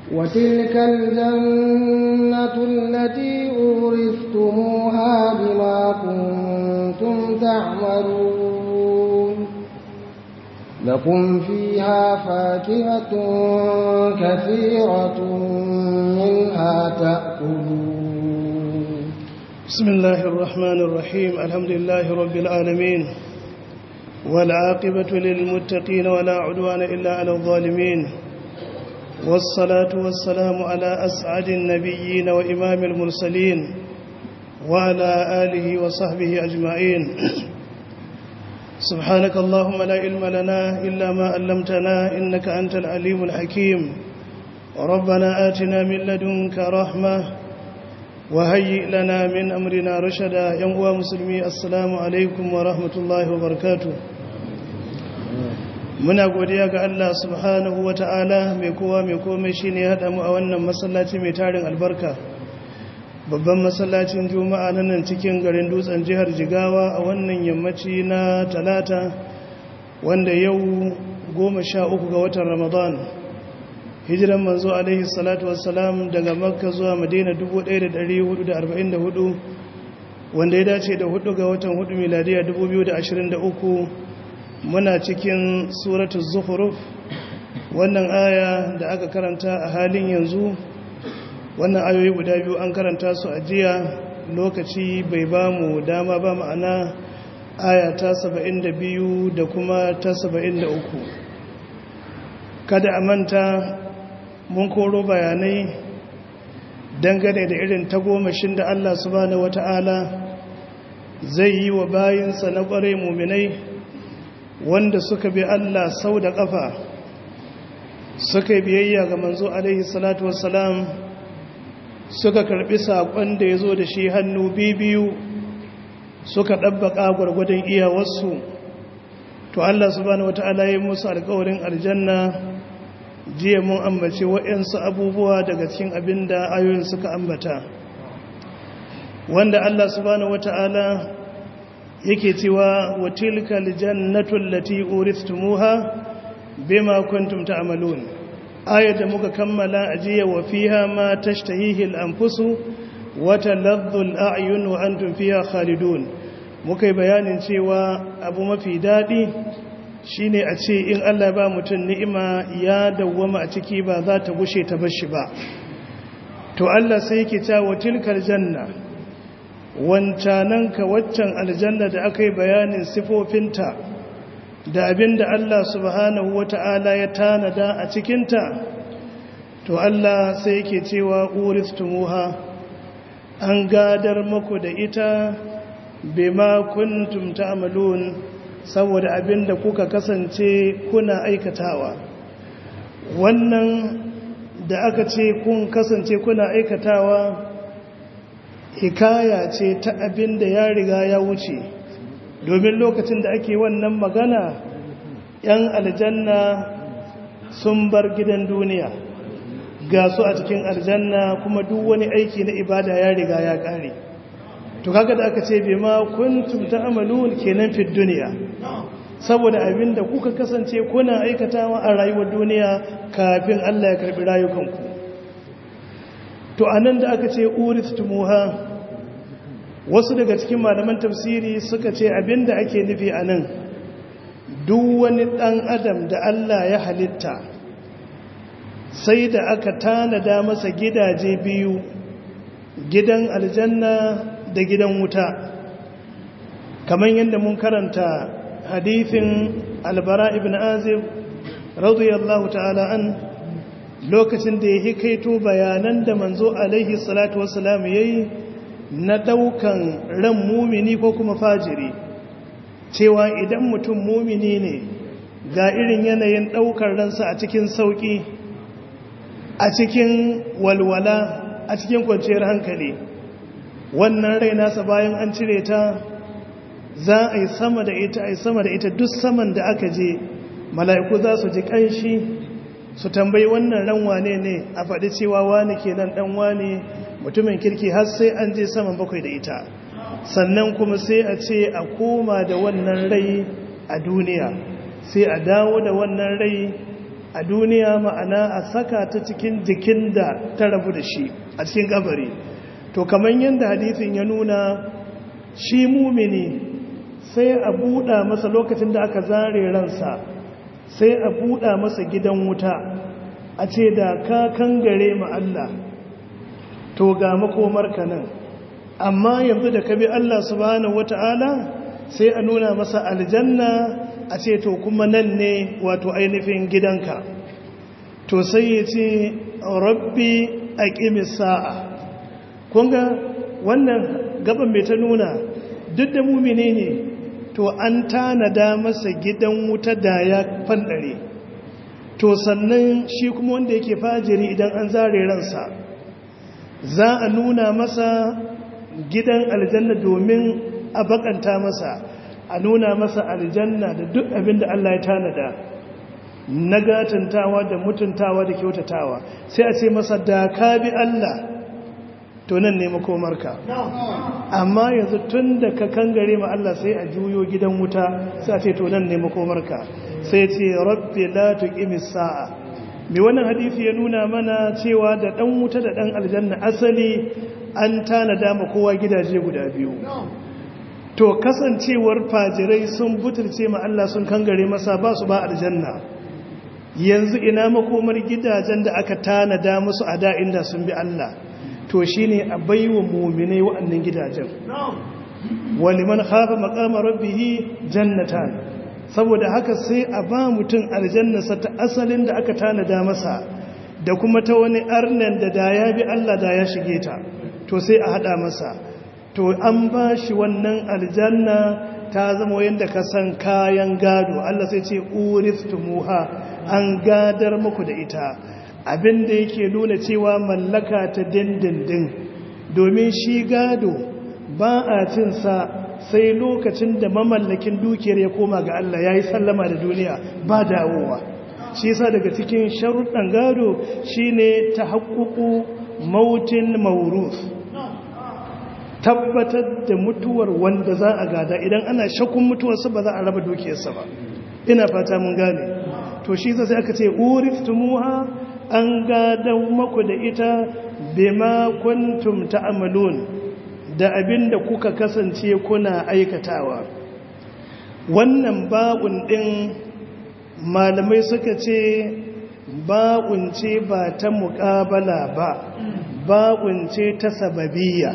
وتلك الجنة التي أورثتموها بما كنتم تعملون لكم فيها فاكهة كثيرة منها تأكلون. بسم الله الرحمن الرحيم. الحمد لله رب العالمين والعاقبة للمتقين ولا عدوان إلا على الظالمين، والصلاة والسلام على أسعد النبيين وإمام المرسلين وعلى آله وصحبه أجمعين. سبحانك اللهم لا علم لنا إلا ما علمتنا إنك أنت العليم الحكيم. ربنا آتنا من لدنك رحمة وهيئ لنا من أمرنا رشدا. يا مسلمي السلام عليكم ورحمة الله وبركاته. muna godiya ga Allah subhanahu wa ta'ala mai kowa mai komai shi ne haɗa mu a wannan masallaci mai tarin albarka, babban masallacin juma'a na nan cikin garin dutsen jihar Jigawa a wannan yammaci na talata, wanda yau 13 ga watan Ramadan, hijiran manzo alaihi salatu wassalam daga Makka zuwa Madina 1444, wanda ya dace da 4 ga watan 4 miladiya 2023. muna cikin suratul zukhruf. Wannan aya da aka karanta a halin yanzu, wannan ayoyi guda biyu an karanta su a jiya, lokaci bai ba mu dama ba, ma'ana aya ta 72 da kuma ta 73. Kada a manta mun koro bayanai dangane da irin tagomashin da Allah subhanahu wata'ala zai yi wa bayinsa na ƙware muminai wanda suka bi Allah sau da ƙafa, suka yi biyayya ga manzo alaihi salatu wassalam, suka karɓi saƙon da ya zo da shi hannu biyu, suka ɗabbaƙa gwargwadon iyawarsu. To Allah subhanahu wata'ala ya yi musu alƙawarin aljanna. Jiya mun ambace waɗansu abubuwa daga cikin abin da ayoyin suka ambata, wanda Allah subhanahu wata'ala yake cewa wa tilka aljannatu allati uristumuha bima kuntum ta'malun. Ayat da muka kammala ajiya, wa fiha ma tashtahihi al-anfusu wa taladdu al-a'yun wa antum fiha khalidun. Muka yi bayanin cewa abu mafi dadi shine a ce in Allah ba mutum ni'ima ya dawwama a ciki, ba za ta gushe ta bashi ba. To Allah sai yake cewa wa tilka aljanna, wancananka waccan aljanna da aka yi bayanin sifofinta da abin da Allah subhanahu wata'ala ya tanada a cikinta. To Allah sai yake cewa uristumuha, an gadar muku da ita bima kuntum ta'malun, saboda abin da kuka kasance kuna aikatawa. Wannan da aka ce kun kasance kuna aikatawa hikaya ce ta abin da ya riga ya wuce, domin lokacin da ake wannan magana, ‘yan aljanna sun bar gidan duniya, ga su a cikin aljanna, kuma duk wani aiki na ibada ya riga ya ƙare. To kaga da aka ce bai ma kuntum ta'malun kenan fi duniya, saboda abin da kuka kasance kuna aikatawa a rayuwar duniya kafin Allah ya karbi rayukanku. To anan da aka ce uristumuha, wasu daga cikin malaman tafsiri suka ce abinda ake nufi anan, duk wani dan adam da Allah ya halitta sai da aka tanada masa gidaje biyu, gidan aljanna da gidan wuta. Kamar yadda mun karanta hadithin albara ibn azib radiyallahu ta'ala an, lokacin da ya hikaito bayanan da manzo alaihi salatu wassalam yayi na daukan ran mumini ko kuma fajiri, cewa idan mutum mumini ne ga irin yanayin daukar ransa a cikin sauki, a cikin walwala, a cikin kwanciyar hankali. Wannan rai nasa bayan an cire ta, za a yi sama da ita, a yi sama da ita, duk saman da aka je mala'iku za su ji ƙanshi, su tambayi wannan ran wane ne, a faɗi cewa wane kenan ɗan wane, mutumin kirki, har sai an je saman 7 da ita. Sannan kuma sai a ce a koma da wannan rai a duniya, sai a dawo da wannan rai a duniya ma'ana a saka ta cikin jikin da ta rabu da shi a cikin kabari to kamar yadda hadisin ya nuna shi mumini sai a buɗa masa lokacin da aka zare ransa sai a buɗa masa gidan wuta a ce da ka kangare ma Allah to ga makomarka nan amma yanzu da ka bi Allah subhanahu wata'ala sai a nuna masa aljanna a ce to kuma nan ne wato ainihin gidanka to sai ya ce rabbi aqimis sa'a kunga wannan gaban mai ta nuna duk da mumine ne to an tanada masa gidan wuta da ya fandare to sannan shi kuma wanda yake fajiri idan an zare ransa za a nuna masa gidan aljanna domin a bakanta masa a nuna masa aljanna da duk abin da Allah ya tanada na gatantawa da mutuntawa da kyautatawa sai a ce masa da ka bi Allah to nan ne makomarka amma yanzu tun da ka kangare ma Allah sai a juyo gidan wuta sai a ce to nan ne makomarka sai ce rabbi la tuqimis sa'a mai wannan hadisi ya nuna mana cewa da dan wuta da dan aljanna asali an tanada ma kowa gidaje guda biyu to kasancewar fajirai sun butulce ma Allah sun kangare masa ba su ba aljanna yanzu ina makomar gidajen da aka tanada musu a da inda sun bi Allah to shine a baiwa mu'minai wa'annan gidajen waliman khafa maqama rabbih jannatan saboda haka sai a ba mutum aljannasa ta asalin da aka tanada masa da kuma ta wani arnan da ya bi Allah da ya shige ta to sai a hada masa to an ba shi wannan aljanna ta zama yadda ka san kayan gado Allah sai ce uristumuha an gadar muku da ita abinda yake nuna cewa mallaka ta dindindin domin shi gado ba a cin sa sai lokacin da mamallakin dukiyar ya koma ga Allah yayi sallama da duniya ba dawowa shi yasa daga cikin sharuɗan gado shine tahaqququ mautin mawruth tabbatar da mutuwar wanda za a gada idan ana shakkun mutuwarsa ba za a raba dukiyarsa ba ina fata mun gane to shi sai aka ce uriftumuha an gada maku da ita bima kuntum ta'malun da abinda kuka kasance kuna aikatawa wannan ba'un din malamai suka ce ba'un ce ba ta muqabala ba ba'un ce ta sababiyya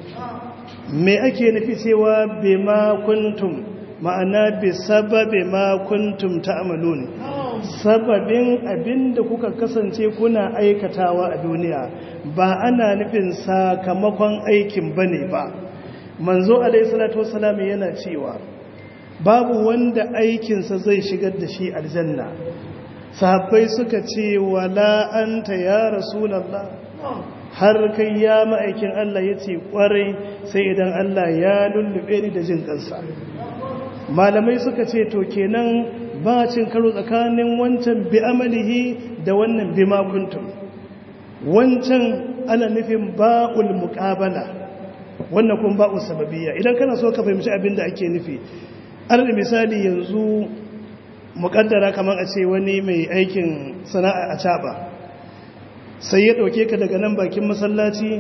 me ake nufi cewa bima kuntum ma'ana bi sababi ma kuntum ta'malun sababin abinda kuka kasance kuna aikatawa a duniya ba ana nufin sakamakon aikin bane ba manzo alaihi salatu wassalam yana cewa babu wanda aikinsa zai shigar da shi aljanna sahabbai suka ce wala anta ya rasulullah har kai ya ma'aikin Allah ya ce ƙwarai sai idan Allah ya lullube ni da jin kansa malamai suka ce to kenan ba cin karo tsakanin wancan bi amalihi da wannan bi makuntum wancan ana nufin ba'ul muqabala wannan kuma ba'ul sababiyya idan kana so ka fahimci abin da ake nufi alal misali yanzu muƙaddara kamar a ce wani mai aikin sana'a a caba sai ya ɗauke ka daga nan bakin masallaci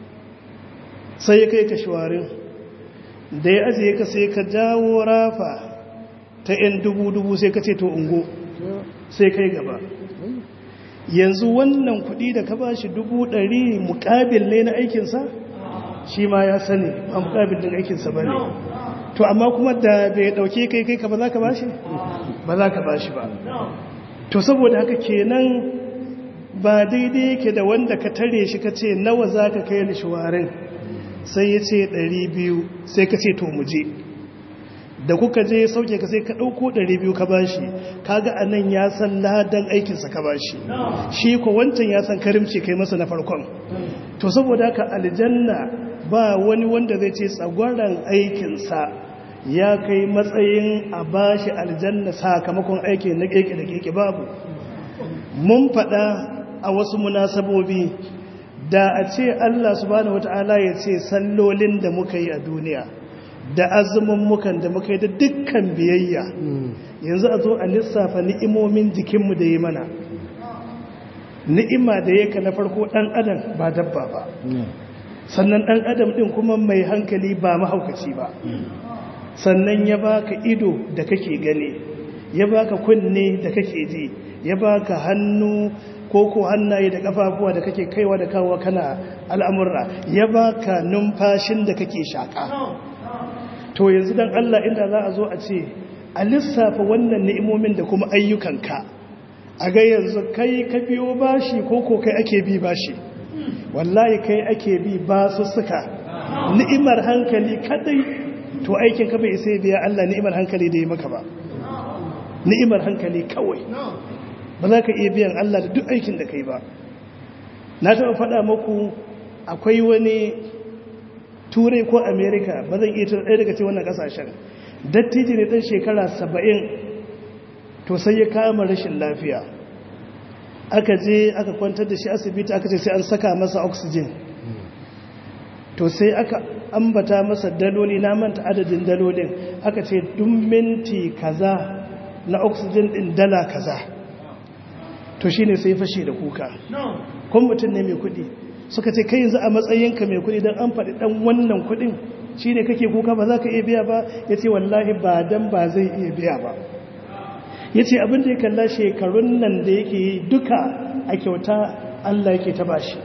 sai ya kai ka shawarin da ya ajiye ka sai ka jawo rafa ta 'yan dubu sai ka ce to ungo sai kai gaba yanzu wannan kuɗi da ka ba shi 100 muƙabil ne na aikinsa shi ma ya sani a muƙabil din aikinsa ba ne to amma kuma da bai ɗauke kai ka ba za ka ba shi ba za ka ba shi ba to saboda haka kenan ba daidai yake da wanda ka tare shi ka ce nawa za ka kai lishuwarin sai ya ce 200 sai ka ce to muje da kuka je sauke ka sai ka ɗauko 200 ka bashi kaga a nan ya san ladan aikinsa ka bashi shi ko wancan ya san karimci kai masa na farkon to saboda haka aljanna ba wani wanda zai ce tsagwaron aikinsa ya kai matsayin a bashi aljanna sakamakon aiki na keke da keke babu mun faɗa a wasu munasabobi da a ce Allah subhanahu wata'ala ya ce sallolin da muka yi a duniya da azumin mukan da muka yi da dukkan biyayya yanzu a zo a lissafa ni'imomin jikinmu da yi mana ni'ima da yake na farko ɗan adam ba dabba ba sannan ɗan adam ɗin kuma mai hankali ba mahaukaci ba sannan ya baka ido da kake gani ya baka kunne da kake ji ya baka hannu ko hannaye da kafafuwa da kake kaiwa da kawo kana al'amurra ya baka numfashin da kake shaka to yanzu dan Allah inda za a zo a ce a lissafa wannan ni'imomin da kuma ayyukanka a ga yanzu kai ka biyo bashi ko kai ake bi bashi wallahi kai ake bi ba su suka ni'imar hankali kadai to aikin ka bai sai biya Allah ni'imar hankali da ya maka ba ni'imar hankali kawai ba za ka iya biyan Allah da duk aikin da kai ba na taɓa faɗa muku akwai wani turai ko amerika ba zan iya ɗaya daga cikin wannan ƙasashen dattiji ne ɗan shekara 70 to sai ya kama rashin lafiya aka je aka kwantar da shi asibiti aka ce sai an saka masa oxygen to sai aka ambata masa daloli na manta adadin dalolin aka ce duk minti kaza na oxygen ɗin dala kaza to shi ne sai fashe da kuka kun mutum ne mai kudi suka ce kai yanzu a matsayinka mai kudi don an faɗi ɗan wannan kudin shi ne kake kuka ba za ka iya biya ba ya ce wallahi ba don ba zai iya biya ba ya ce abinda ya kalla shekarun nan da yake yi duka a kyauta Allah yake taba shi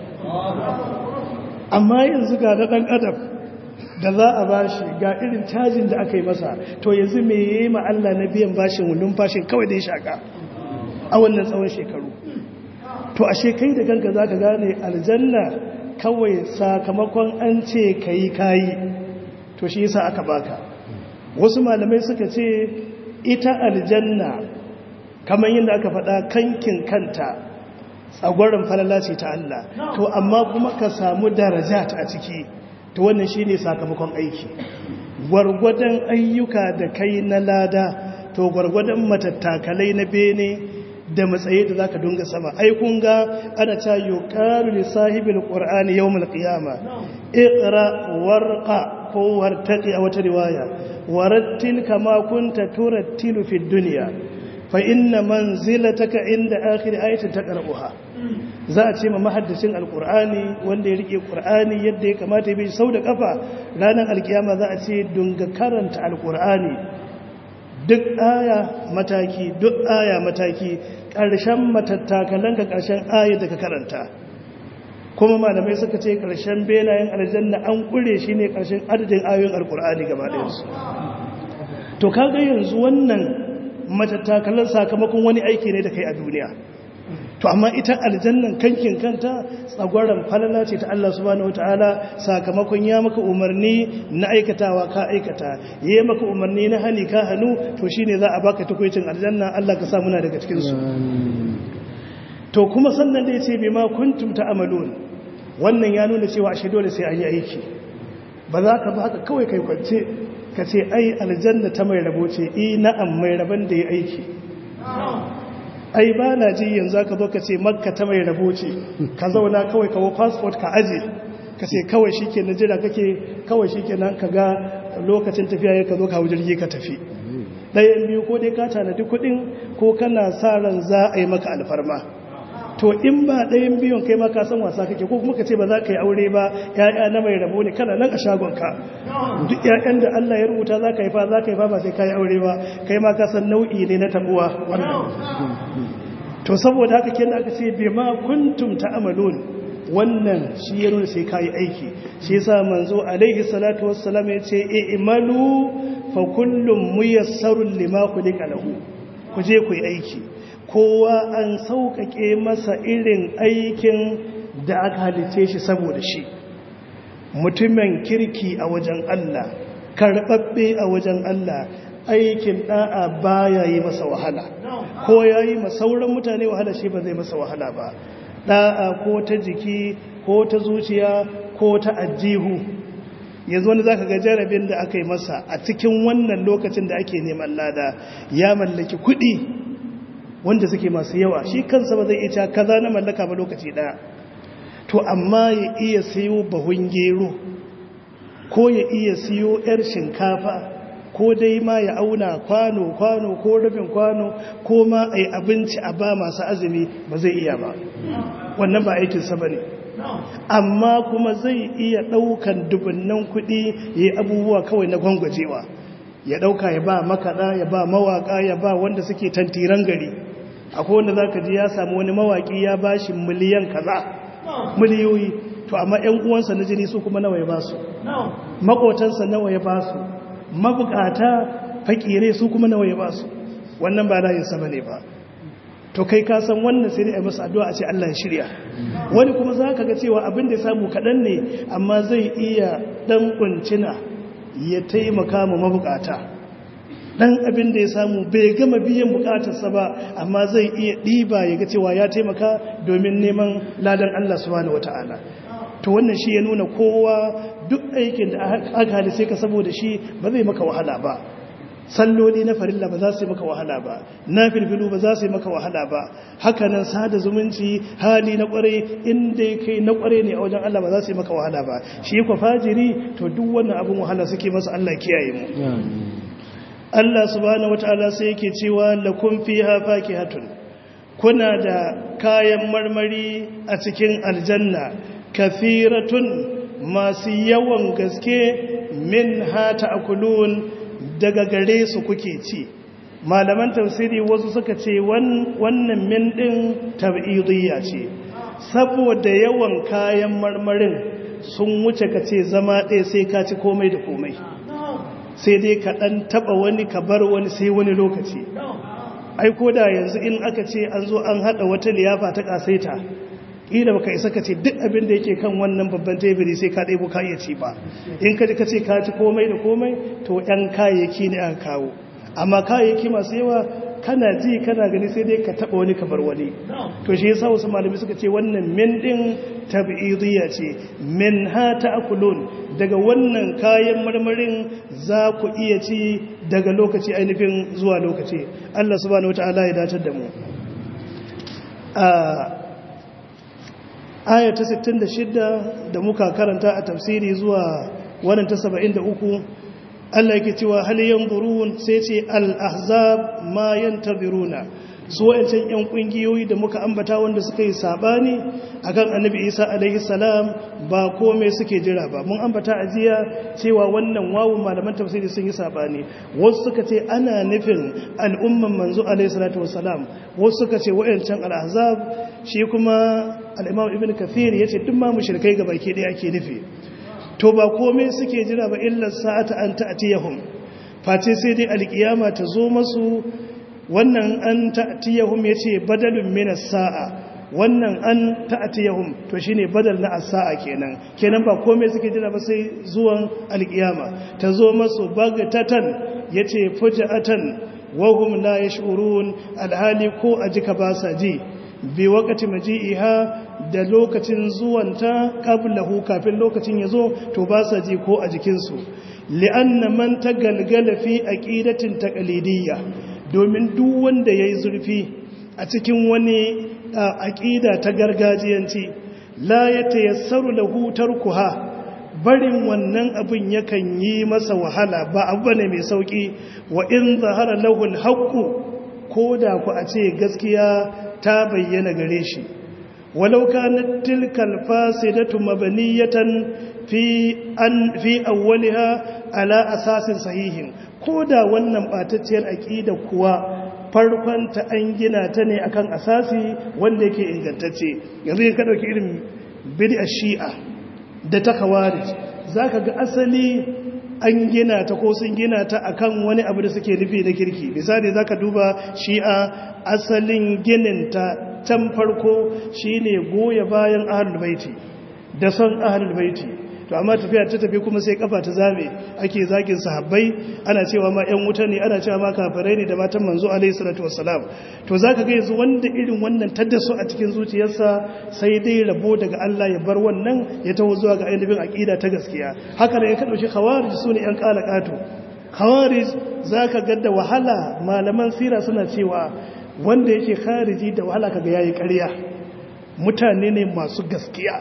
amma yanzu ga na ɗan adam da za a bashi ga irin cajin da aka yi masa to yanzu me ya yi ma Allah na biyan bashin numfashin kawai da ya shaka a wannan tsawon shekaru to ashe kai da kanka za ka gane aljanna kawai sakamakon an ce ka yi kayi to shi yasa aka baka wasu malamai suka ce ita aljanna kamar yadda aka faɗa kankin kanta tsagwaron falala ce ta Allah to amma kuma ka samu darajat a ciki to wannan shine sakamakon aiki gwargwadon ayyuka da kai na lada to gwargwadon matattakalai na bene da matsayi da zaka dunga sama ai kun ga ana ta yuqalu li sahibil qur'ani yawmal qiyama iqra warqa ko wartaqi a wata riwaya warattil kama kunta turattilu fid dunya fa inna manzilataka inda akhir ayatin taqra'uha za a ce ma mahaddacin alqur'ani wanda ya rike qur'ani yadda ya kamata ya bi sau da kafa ranar alkiyama za a ce dunga karanta alqur'ani duk aya mataki ƙarshen matattakalanka ƙarshen ayar da ka karanta kuma malamai suka ce ƙarshen benayen aljanna an ƙure shi ne ƙarshen adadin ayoyin alkur'ani gaba ɗayansu to kaga yanzu wannan matattakalan sakamakon wani aiki ne da kai a duniya to amma ita aljannan kankin kanta tsagwaron falala ce ta Allah subhanahu wataala sakamakon ya maka umarni na aikatawa ka aikata yayi maka umarni na hani ka hanu to shine za a baka tukuicin aljanna Allah ka sa muna daga cikin su to kuma sannan da yace bima kuntum ta'malun wannan ya nuna cewa ashe dole sai an yi aiki ba za ka ba haka kawai kai kwance ka ce ai aljanna ta mai rabo ce na'am mai raban da ya aiki ai ba na ji yanzu aka zo ka ce makka ta mai rabo ce ka zauna kawai kawo passport ka aje ka ce kawai shi ke na jira kake kawai shi ke nan ka ga lokacin tafiya ya ka zo kawo jirgi ka tafi ɗayan biyu ko dai ka tanadi kuɗin ko kana sa ran za a yi maka alfarma to in ba ɗayan biyun kai ma ka san wasa kake ko kuma ka ce ba za ka yi aure ba ya'ya na mai rabo ne kana nan a shagonka duk ya'yan da Allah ya rubuta za ka yi fa ba sai ka yi aure ba kai ma ka san nau'i ne na tabuwa wannan to saboda haka kenan aka ce bai ma kuntum ta'malun wannan shi ya nuna sai ka yi aiki shi yasa manzo alaihi salatu wassalam ya ce i'malu fa kullum muyassarun lima khuliqa lahu ku je ku yi aiki kowa an sauƙaƙe masa irin aikin da aka halice shi saboda shi mutumin kirki a wajen Allah karɓaɓɓe a wajen Allah aikin ɗa'a baya yi masa wahala ko ya yi masauran mutane wahala shi ba zai masa wahala ba ɗa'a ko ta jiki ko ta zuciya ko ta ajihu yanzu wani za ka ga jarabin da aka yi masa a cikin wannan lokacin da ake neman lada ya mallaki kuɗi wanda suke masu yawa shi kansa ba zai iya kaza na mallaka ba lokaci daya to amma ya iya siyo bahun gero ko ya iya siyo yar shinkafa ko dai ma ya auna kwano ko rabin kwano ko ma a yi abinci a ba masu azumi ba zai iya ba, wannan ba aikinsa ba ne. Amma kuma zai iya ɗaukan dubunnan kuɗi ya yi abubuwa kawai na gwangwajewa, ya ɗauka ya ba makaɗa, ya ba mawaƙa, ya ba wanda suke tantiran gari. Akwai wanda za ka ji ya samu wani mawaƙi ya ba shi miliyan kaza, miliyoyi, to amma 'yan uwansa na jini su kuma nawa ya ba su, maƙotansa nawa ya ba su, mabukata fakire su kuma nawa ya ba su. Wannan ba layinsa ba ne ba. To kai ka san wannan sai dai a masa addu'a a ce Allah ya shirya. Wani kuma za ka ga cewa abin da ya samu kaɗan ne, amma zai iya ɗan ƙuncina ya taimaka ma mabukata. Ɗan abin da ya samu bai gama biyan bukatarsa ba, amma zai iya ɗiba ya ga cewa ya taimaka domin neman ladan Allah subhanahu wata'ala. To wannan shi ya nuna kowa duk aikin da aka halice ka saboda shi ba zai maka wahala ba. Salloli na farilla ba za su yi maka wahala ba, na filfilu ba za su yi maka wahala ba, hakanan sada zumunci, hali na kware, inda kai na kware ne a wajen Allah ba za su yi maka wahala ba. Shi kwa fajiri to duk wannan abin wahala suke masa, Allah kiyaye mu. Allah subhanahu wataala sai yake cewa lakum fiha fakihatun, kuna da kayan marmari a cikin aljanna, kathiratun masu yawan gaske, minha ta'kulun, daga gare su kuke ci. Malaman tafsiri wasu suka ce wannan min din tab'idiyya ce, saboda yawan kayan marmarin sun wuce ka ce zama ɗaya sai ka ci komai da komai, sai dai ka ɗan taɓa wani ka bar wani sai wani lokaci. Ai ko da yanzu in aka ce an zo an haɗa wata liyafa ta ƙasaita, ƙila baka isa ka ce duk abin da yake kan wannan babban teburi sai ka ɗaibo ka iya ci ba. In ka ji ka ce ka ci komai da komai, to ‘yan kayayyaki ne aka kawo, amma kayayyaki masu yawa kana ji kana gani sai dai ka taɓa wani ka bar wani. To shi yasa wasu malami suka ce wannan min ɗin tab'idiyya ce, min ha ta'kulun, daga wannan kayan marmarin za ku iya ci daga lokaci ainihin zuwa lokaci. Allah subhanahu wata'ala ya datar da mu. Aya ta 66 da muka karanta a tafsiri zuwa wannan ta 73, Allah yake cewa hal yanzurun, sai ce al-ahzab ma yantaziruna, su wayancan yan kungiyoyi da muka ambata wanda suka yi sabani akan Annabi Isa alaihi salam ba komai suke jira ba. Mun ambata a jiya cewa wannan wawu malaman tafsiri sun yi sabani, wasu suka ce ana nufin al'umman manzo alaihi salatu wassalam, wasu suka ce wayancan al-ahzab, shi kuma al-Imam Ibn Kathir yace duk ma mushrikai gabaki daya ake nufi. To ba komai suke jira ba illa sa'ata an ta'tiyahum, face sai dai alkiyama ta zo masu. Wannan an ta'tiyahum yace badalun min as-sa'a, wannan an ta'tiyahum to shine badal na as-sa'a kenan ba komai suke jira ba sai zuwan alkiyama ta zo masu bagatatan, yace fuja'atan wa hum la yash'urun, alhali ko ajika ba sa ji, bi waqti maji'iha, da lokacin zuwanta qablahu, kafin lokacin yazo to ba sa ji ko a jikinsu. Li'anna man tagalgala fi aqidatin taqlidiyya, domin duk wanda yayi zurfi a cikin wani aqida ta gargajiyanci, la yatayassaru lahu tarkuha, barin wannan abin yakan yi masa wahala, ba abu ne mai sauki. Wa in zahara lahu al-haqqu, koda ku a ce gaskiya ta bayyana gare shi. Walau kanat tilka al-fasidatu mabniyatan fi awwaliha ala asasin sahihin, koda wannan batacciyar aqida kuwa farkon ta an gina ta ne akan asasi wanda yake ingantacce. Yanzu in ka dauki irin bid'a shi'a da ta khawarij, zaka ga asali an gina ta ko sun gina ta akan wani abu da suke nufi na kirki. Misali zaka duba shi'a, asalin ginin ta can farko shine goya bayan ahlul baiti da son ahlul baiti. To amma tafiya ta tafi kuma sai kafa ta zame, ake zagin sahabbai, ana cewa ma ƴan wuta ne, ana cewa ma kafirai ne da matan manzo alaihi salatu wassalam. To zaka ga yanzu wanda irin wannan taddasu a cikin zuciyarsa, sai dai rabo daga Allah ya bar wannan ya taho zuwa ga ainihin aqida ta gaskiya. Haka ne ka dauki khawarij, sune ƴan qalaqatu. Khawarij zaka ga da wahala, malaman sira suna cewa wanda yake khariji da wahala kaga yayi ƙarya. Mutane ne masu gaskiya,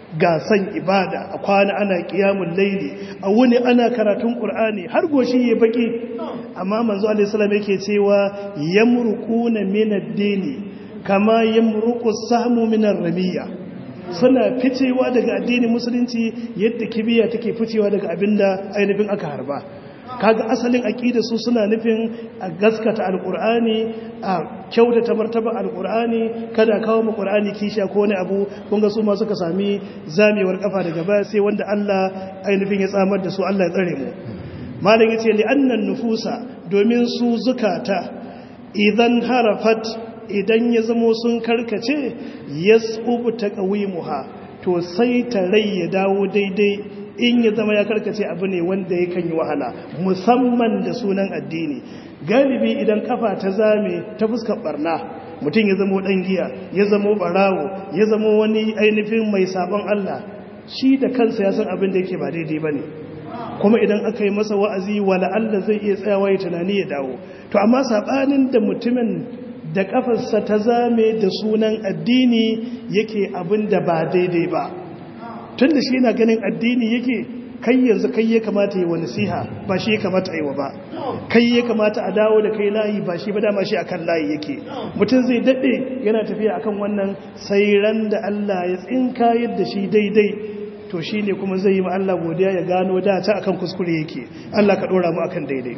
ga san ibada a kwana ana qiyamul layli a wuni ana karatun qur'ani har goshi ya baki amma manzo alaihi salam yake cewa yamruquna min ad-dini kama yamruqu as-sahmu min ar-ramiyya suna ficewa daga addinin musulunci yadda kibiya take ficewa daga abinda ainihin aka harba kaga asalin aqida su suna nufin a gaskata alqur'ani a kyautata martaba alqur'ani kada kawo mu qur'ani kisha ko wani abu kun ga su ma suka sami zamewar kafa daga baya sai wanda Allah ainihin ya tsamar da su Allah ya tsare mu malam yace li annan nufusa domin su zukata idan harafat idan ya zamo sun karkace yas'ubu taqwimuha to sai ta rai ya dawo daidai in ya zama ya karkace abu ne wanda yakan yi wahala musamman da sunan addini galibi idan kafa ta zame ta fuskar barna mutum ya zamo dan giya ya zamo barawo ya zamo wani ainihin mai sabon Allah shi da kansa ya san abin da yake ba daidai bane kuma idan aka yi masa wa'azi wala Allah zai iya tsayawa ya tunani ya dawo to amma sabanin da mutumin da kafarsa ta zame da sunan addini yake abin da ba daidai ba tun da shi yana ganin addini yake kai yanzu kai ya kamata yi wa nasiha ba shi ya kamata yi wa ba kai ya kamata a dawo da kai layi ba shi ba dama shi akan layi yake mutum zai daɗe yana tafiya akan wannan sai ran da Allah ya tsinka yadda shi daidai to shi ne kuma zai yi ma Allah godiya ya gano da ta akan kuskure yake Allah ka ɗora mu akan daidai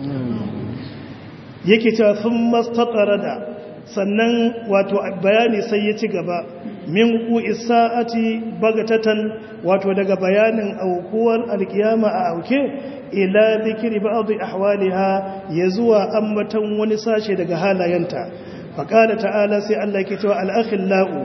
yake cewa sun mastatsara da sannan wato bayani sai ya ci gaba min sa'ati bagatatan wato daga bayanin aukuwar alkiyama a auke ila zikri ba'd ahwaliha ya zuwa ammatan wani sashe daga halayenta faqala ta'ala sai Allah yake cewa al-akhillau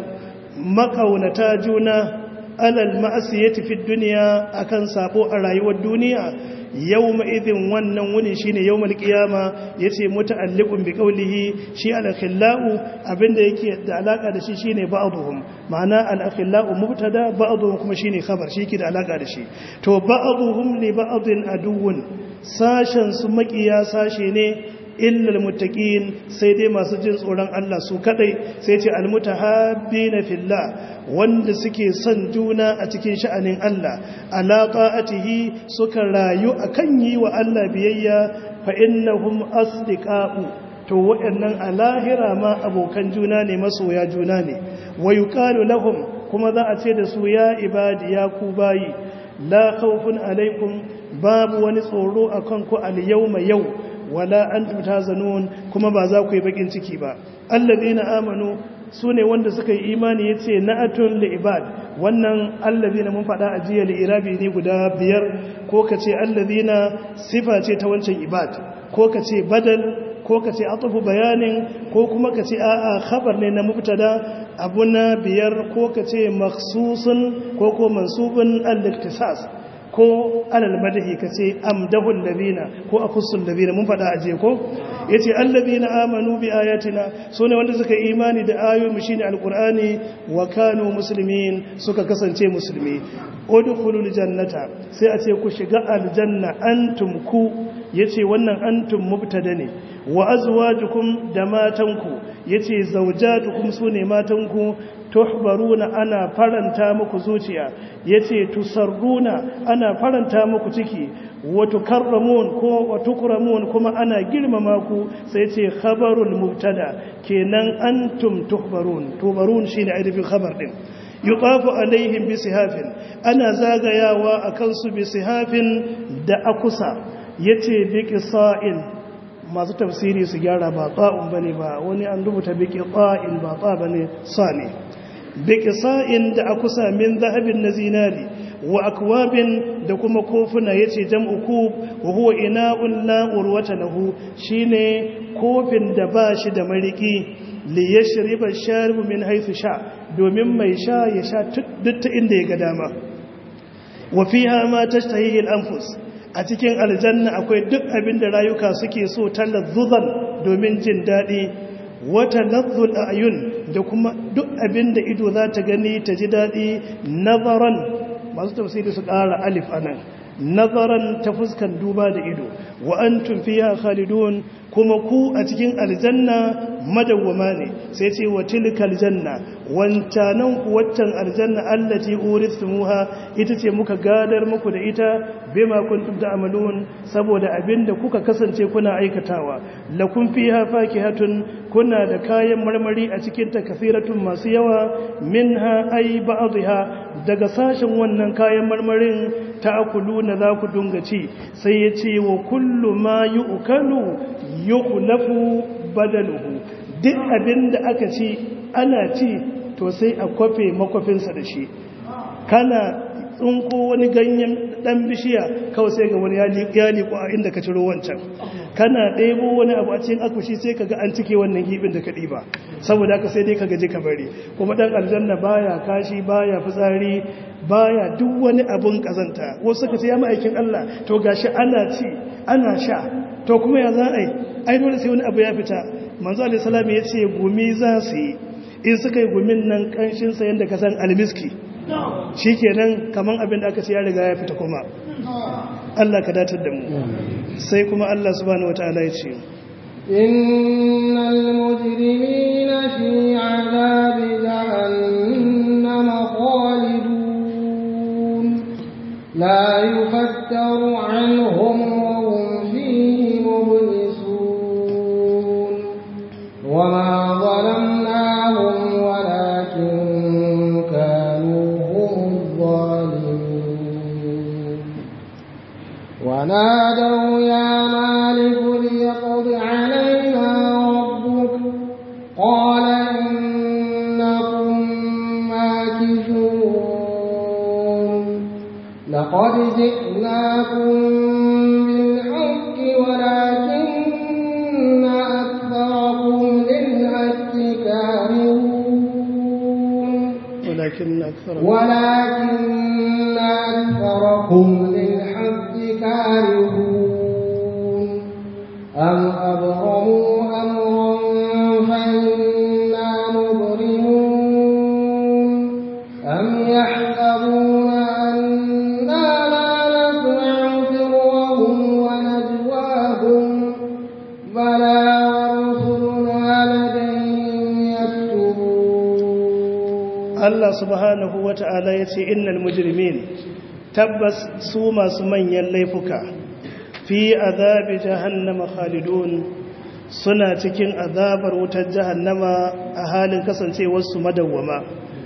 makaunata juna alal ma'asiyati fid dunya akan sabo a rayuwar duniya yawma idhin wannan wuni shine yawmal qiyama yace muta'alliqun bi qawlihi shi al-akhillau abinda yake da alaka da shi shine ba'dhum ma'ana al-akhillau mubtada ba'dhum kuma shine khabar shi yake da alaka da shi to ba'dhum li ba'dhin aduwwun sashen su makiya sashe ne illa al-muttaqin sai dai masu jin tsoron Allah su kadai sai ce al-mutahabbina fillah wanda suke son juna a cikin sha'anin Allah ala ta'atihi suka rayu akan yi wa Allah biyayya fa innahum asdiqa'u to waɗannan a lahira ma abokan juna ne masoya juna ne wa yuqalu lahum kuma za a ce da su ya ibadi ya ku bayi la khawfun alaikum babu wani tsoro akan ku al-yawma yau wala antum tazanun kuma ba za ku yi bakin ciki ba alladheena amanu sune wanda suka yi imani yace na'atun li ibad wannan alladheena mun fada a jiya li irabi ne guda biyar ko kace alladheena sifa ce ta wancan ibad ko kace badal ko kace atfu bayanin ko kuma kace a'a khabar ne na mubtada abuna biyar ko kace makhsusun ko mansubun al-iktisas ko alal madahi kace amdahul ladina ko akhussul ladina mun fada aje ko yace alladina amanu bi ayatina sune wanda suka imani da ayoyin shine alqur'ani wa kanu muslimin suka kasance musulmi udkhulul jannata sai a ce ku shiga aljanna antum ku yace wannan antum mubtada ne wa azwajukum da matanku yace zawjatukum sune matanku tuhbaruna ana faranta muku zuciya yace tusarruna ana faranta muku ciki wa tukarramun ko wa tukramun kuma ana girmama ku sai yace khabarul mubtada kenan antum tuhbarun shine aidin khabar din yuqafu alaihim bisihafin ana zagayawa akan su bisihafin da akusa yace biqisa'in masu tafsiri su gyara ba ta'un bane ba wani an rubuta biqisa'in ba ta bane sani biqisa'in da akusa min zahabin na zinari wa akwabin da kuma kofuna yace jam'u kub wa huwa ina'un la urwata lahu shine kofin da ba shi da mariki li yashriba sharibu min haythu sha domin mai sha ya sha duk ta inda ya ga dama wa fiha ma tashtahihi al-anfus a cikin aljanna akwai duk abin da rayuka suke so talazzuzan domin jin daɗi wata lazzul ayun da kuma duk abin da ido za ta gani ta ji daɗi nazaran masu tafsiri su ƙara alif anan nazaran ta fuskan duba da ido wa antum fiha khalidun kuma ku a cikin aljanna madawwama ne sai ce wa tilkal janna wancanan ku waccan aljanna allati urithumuha ita ce muka gadar muku da ita bima kuntum ta'malun saboda abinda kuka kasance kuna aikatawa lakum fiha fakihatun kuna da kayan marmari a cikin ta kafiratun masu yawa minha ay ba'dha daga sashen wannan kayan marmarin ta'kuluna za ku dunga ci sai ya ce wa kullu ma yu'kalu yuqlafu badaluhu duk abinda aka ci ana ci to sai a kwafe makwafinsa da shi kana tsunko wani ganyen dan bishiya kawai sai ga wani ya liƙo a inda ka ciro wancan kana ɗebo wani abu a cikin akushi sai kaga an cike wannan gibin da ka ɗiba saboda haka sai dai ka gaji ka bari kuma dan aljanna baya kashi baya fitsari baya duk wani abun kazanta wasu suka ce ya ma'aikin Allah to gashi ana ci ana sha to kuma ya za a yi ai dole sai wani abu ya fita manzo alaihi salam ya ce gumi za su yi in suka yi gumin nan kanshin sa yanda ka san almiski shikenan kaman abin da aka ce ya riga ya fita kuma Allah ka datar da mu sai kuma Allah subhanahu wataala ya ce innal mujrimina fi 'adabi jahannam khalidun la yufattaru 'anhum wa hum fihi mublisun wa ma zalamnahum walakin kanu hum zalimin wa nadaw ya malik liyaqdi 'alayna rabbuk qala innakum makithun laqad ji'nakum bil haqqi walakinna aktharakum lil haqqi karihun ولكن أكثركم للحق كارهون أم أبرموا أمرا فإنا مبرمون أم يحسبون أنا لا نسمع سرهم ونجواهم بلى ورسلنا لديهم يكتبون Allah subhanahu wa ta'ala ya ce innal mujrimin tabbas su masu manyan laifuka fi azabi jahannama khalidun suna cikin azabar wutar jahannama a halin kasancewarsu madawwama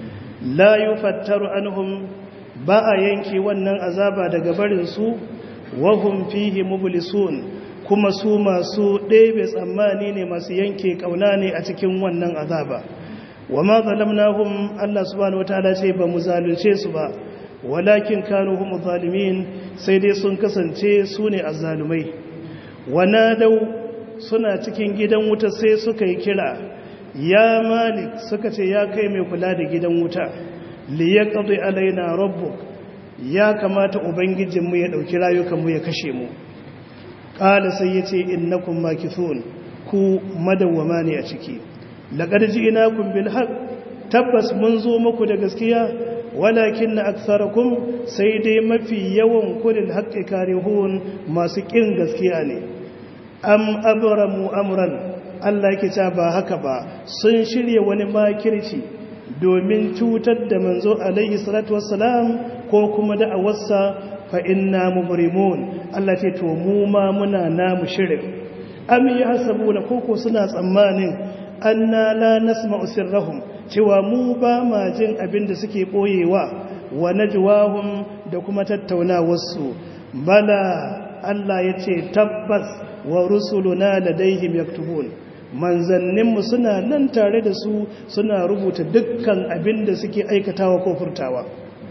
la yufattaru anhum ba a yanke wannan azaba daga barinsu wa hum fihi mublisun kuma su masu ɗebe tsammani ne masu yanke ƙauna ne a cikin wannan azaba wa ma zalamnahum Allah subhanahu wataala ce ba mu zalunce su ba walakin kanu hum zalimin sai dai sun kasance su ne azzalumai wanadau suna cikin gidan wuta sai suka yi kira ya malik suka ce ya kai mai kula da gidan wuta li yaqdi alaina rabbuk ya kamata ubangijinmu ya dauki rayukanmu ya kashe mu qala sai yace innakum makithun ku madawwama ne a ciki laqad ji'nakum bil haqq tabbas mun zo muku da gaskiya walakin aktharakum sai dai mafi yawan ku lil haqqi karihun masu kin gaskiya ne am abramu amran Allah yake cewa ba haka ba sun shirye wani makirci domin cutar da manzo alaihi salatu wassalam ko kuma da awarsa fa inna mubrimun Allah ce to mu ma muna namu shirin am yahsabuna koko suna tsammanin anna la nasma'u sirrahum cewa mu ba ma jin abin da suke boyewa wa najwahum da kuma tattaunawarsu bala Allah yace tabbas wa rusuluna ladaihim yaktubun manzanninmu suna nan tare da su suna rubuta dukkan abin da suke aikatawa ko furtawa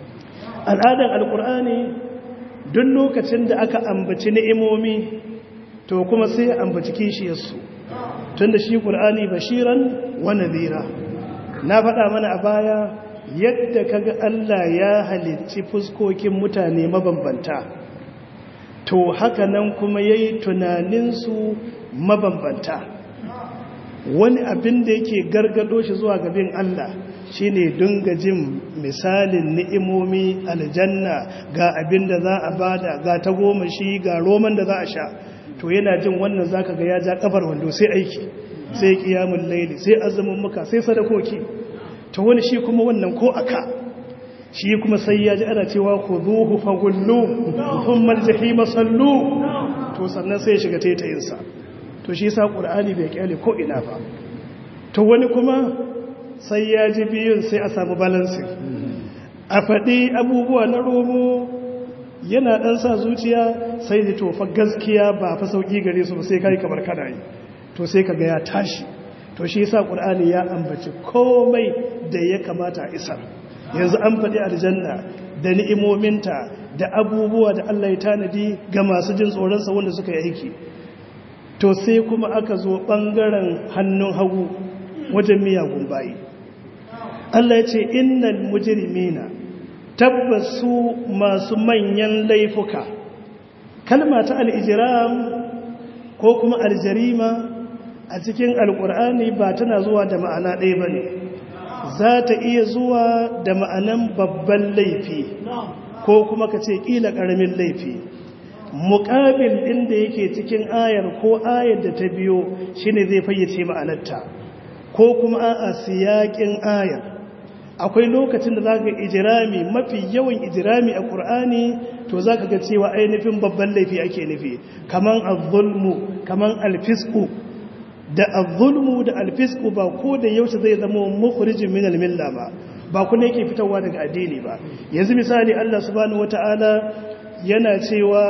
al'adar alkur'ani duk lokacin da aka ambaci ni'imomi to kuma sai ambaci kishiyarsu tunda shi qur'ani bashiran wa nadhira na faɗa mana a baya yadda kaga Allah ya halicci fuskokin mutane mabambanta to haka nan kuma yayi tunanin su mabambanta wani abin da yake gargado shi zuwa gabin Allah shine dinga jin misalin ni'imomi aljanna ga abin da za a bada ga ta goma shi ga roman da za a sha to yana jin wannan zaka ga ya ja kafar wando sai aiki sai qiyamul layli sai azumin muka sai sadakoki to wani shi kuma wannan ko aka shi kuma sai ya ji ana cewa khuduhu faghullu thumma al-jahima sallu to sannan sai ya shiga taitayinsa to shi yasa qur'ani bai kyale ko ina ba to wani kuma sai ya ji biyun sai a samu balancing a faɗi abubuwa na romo yana ɗan sa zuciya sai da tofa gaskiya ba fa sauƙi gare su ba sai kai kamar kana yi to sai kaga ya tashi to shi yasa qur'ani ya ambaci komai da ya kamata a isar yanzu an faɗi aljanna da ni'imominta da abubuwa da Allah ya tanadi ga masu jin tsoron sa wanda suka yi aiki to sai kuma aka zo bangaren hannun hagu wajen miyagun bayi Allah ya ce innal mujrimina tabbasu masu manyan laifuka kalma ta al-ijram ko kuma al-jarima a cikin alkur'ani ba tana zuwa da ma'ana ɗaya bane za ta iya zuwa da ma'anan babban laifi ko kuma ka ce kila ƙaramin laifi muƙabil ɗin da yake cikin ayar ko ayar da ta biyo shine zai fayyace ma'anarta ko kuma a siyaƙin ayar akwai lokacin da zaka ijirami mafi yawan ijirami a Qur'ani to zaka ga cewa ainihin babban laifi ake nufi kaman az-zulmu kaman al-fisqu da az-zulmu da al-fisqu ba ko da yaushe zai zama mukhrijin min al-milla ba kuma yake fitowa daga addini ba yanzu misali Allah subhanahu wataala yana cewa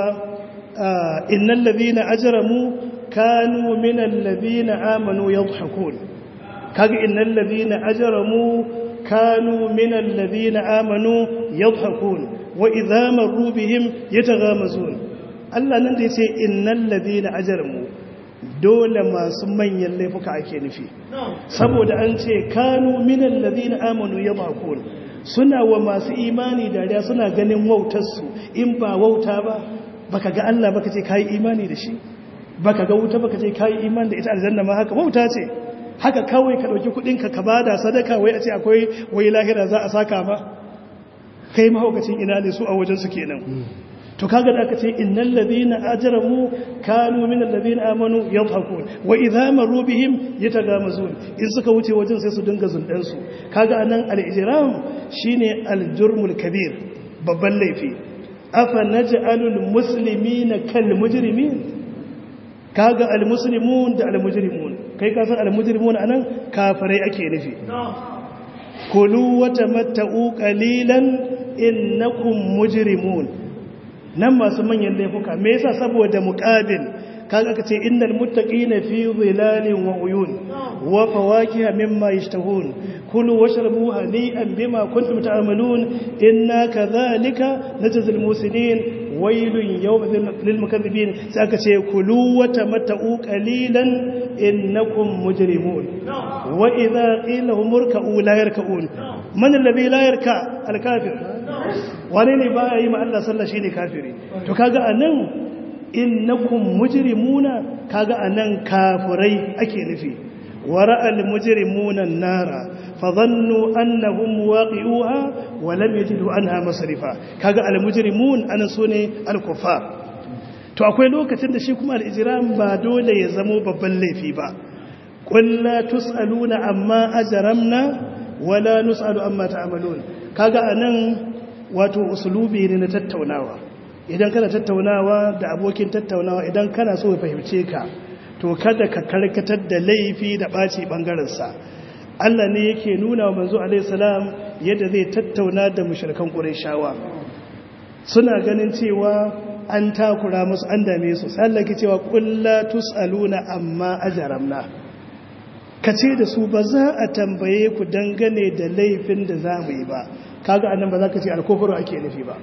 innal ladhina ajramu kanu min alladhina amanu yadhhakun kaga innal ladhina ajramu كانوا من الذين آمنوا يضحكون وإذا مروا بهم يتغامزون الله نندي سي إن الذين أجرموا دول ما سمين يلفك ake nufi saboda an ce kanu min alladhina amanu yadhakun suna wa masu imani dariya suna ganin wautar su in ba wauta ba baka ga Allah baka ce kai imani da shi baka ga wuta baka ce kai imani da ita aljanna ma haka wauta ce haka kawai ka ɗauki kuɗinka ka bada sadaka wai a ce akwai wai lahira za a saka ba kai mahaukacin ina ne su a wajen su kenan to kaga da aka ce innal ladina ajramu kanu min alladhina amanu yadhakun wa idha maru bihim yatagamazun in suka wuce wajen sai su dinga zundan su kaga anan al-ijram shine al-jurmul kabir babban laifi afa naj'alul muslimina kal mujrimin kaga al-muslimun da al-mujrimun kai ka san al-mujrimun anan kafirai ake nufi kulu wa tamatta'u qalilan innakum mujrimun nan masu manyan laifuka me yasa saboda muqabil kaga kace innal muttaqina fi dhilalin wa uyun wa fawakiha mimma yashtahun kulu washrabu hani'an bima kuntum ta'malun inna kadhalika najzil musinin wailun yawmin lil mukaththibin sai aka ce kulu wa tamatta'u qalilan innakum mujrimun wa idha qila hum urka'u la yarka'un man alladhi la yarka al kafir wane ne ba yi ma Allah sallah shine kafiri to kaga anan innakum mujrimuna kaga anan kafirai ake nufi wara'al mujrimuna an-nara fadhannu annahum waqi'uha wa lam yajidu anha masrifa kaga al-mujrimun anan sune al-kuffar to akwai lokacin da shi kuma al-ijram ba dole ya zamo babban laifi ba qul la tusaluna amma ajramna wala nusalu amma ta'malun kaga anan wato usulubi ne na tattaunawa idan kana tattaunawa da abokin tattaunawa idan kana so ya fahimce ka to kada ka karkatar da laifi da ɓaci ɓangarensa Allah ne yake nuna wa manzo alaihi salam yadda zai tattauna da mushrikan Qurayshawa suna ganin cewa an takura musu an dame su sai Allah ke cewa qul la tusaluna amma ajramna kace da su ba za a tambaye ku dangane da laifin da za mu yi ba kaga annan ba za ka ce alkufru ake nufi ba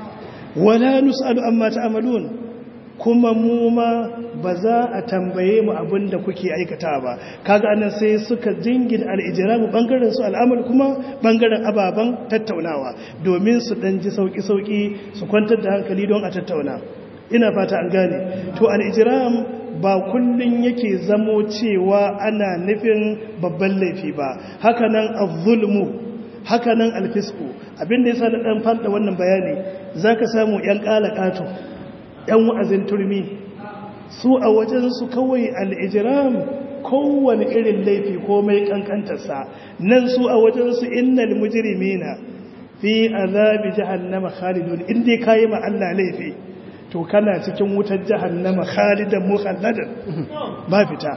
wala nusalu amma ta'malun kuma mu ma ba za a tambaye mu abinda kuke aikata ba kaga annan sai suka jingin al-ijramu bangaren su al'amal kuma bangaren ababan tattaunawa domin su dan ji sauki su kwantar da hankali don a tattauna ina fata an gane to al-ijram ba kullun yake zamo cewa ana nufin babban laifi ba haka nan az-zulmu haka nan al-fisqu abinda yasa da dan fada wannan bayani zaka samu yan kalakatu yan wa'azin turmi su a wajensu kawai al'ijiram kowane irin laifi ko mai kankantarsa nan su a wajensu innal mujrimina fi azabi jahannama khalidun inda kayi ma Allah laifi to kana cikin wutar jahannama khalidan mukhalladan ba fita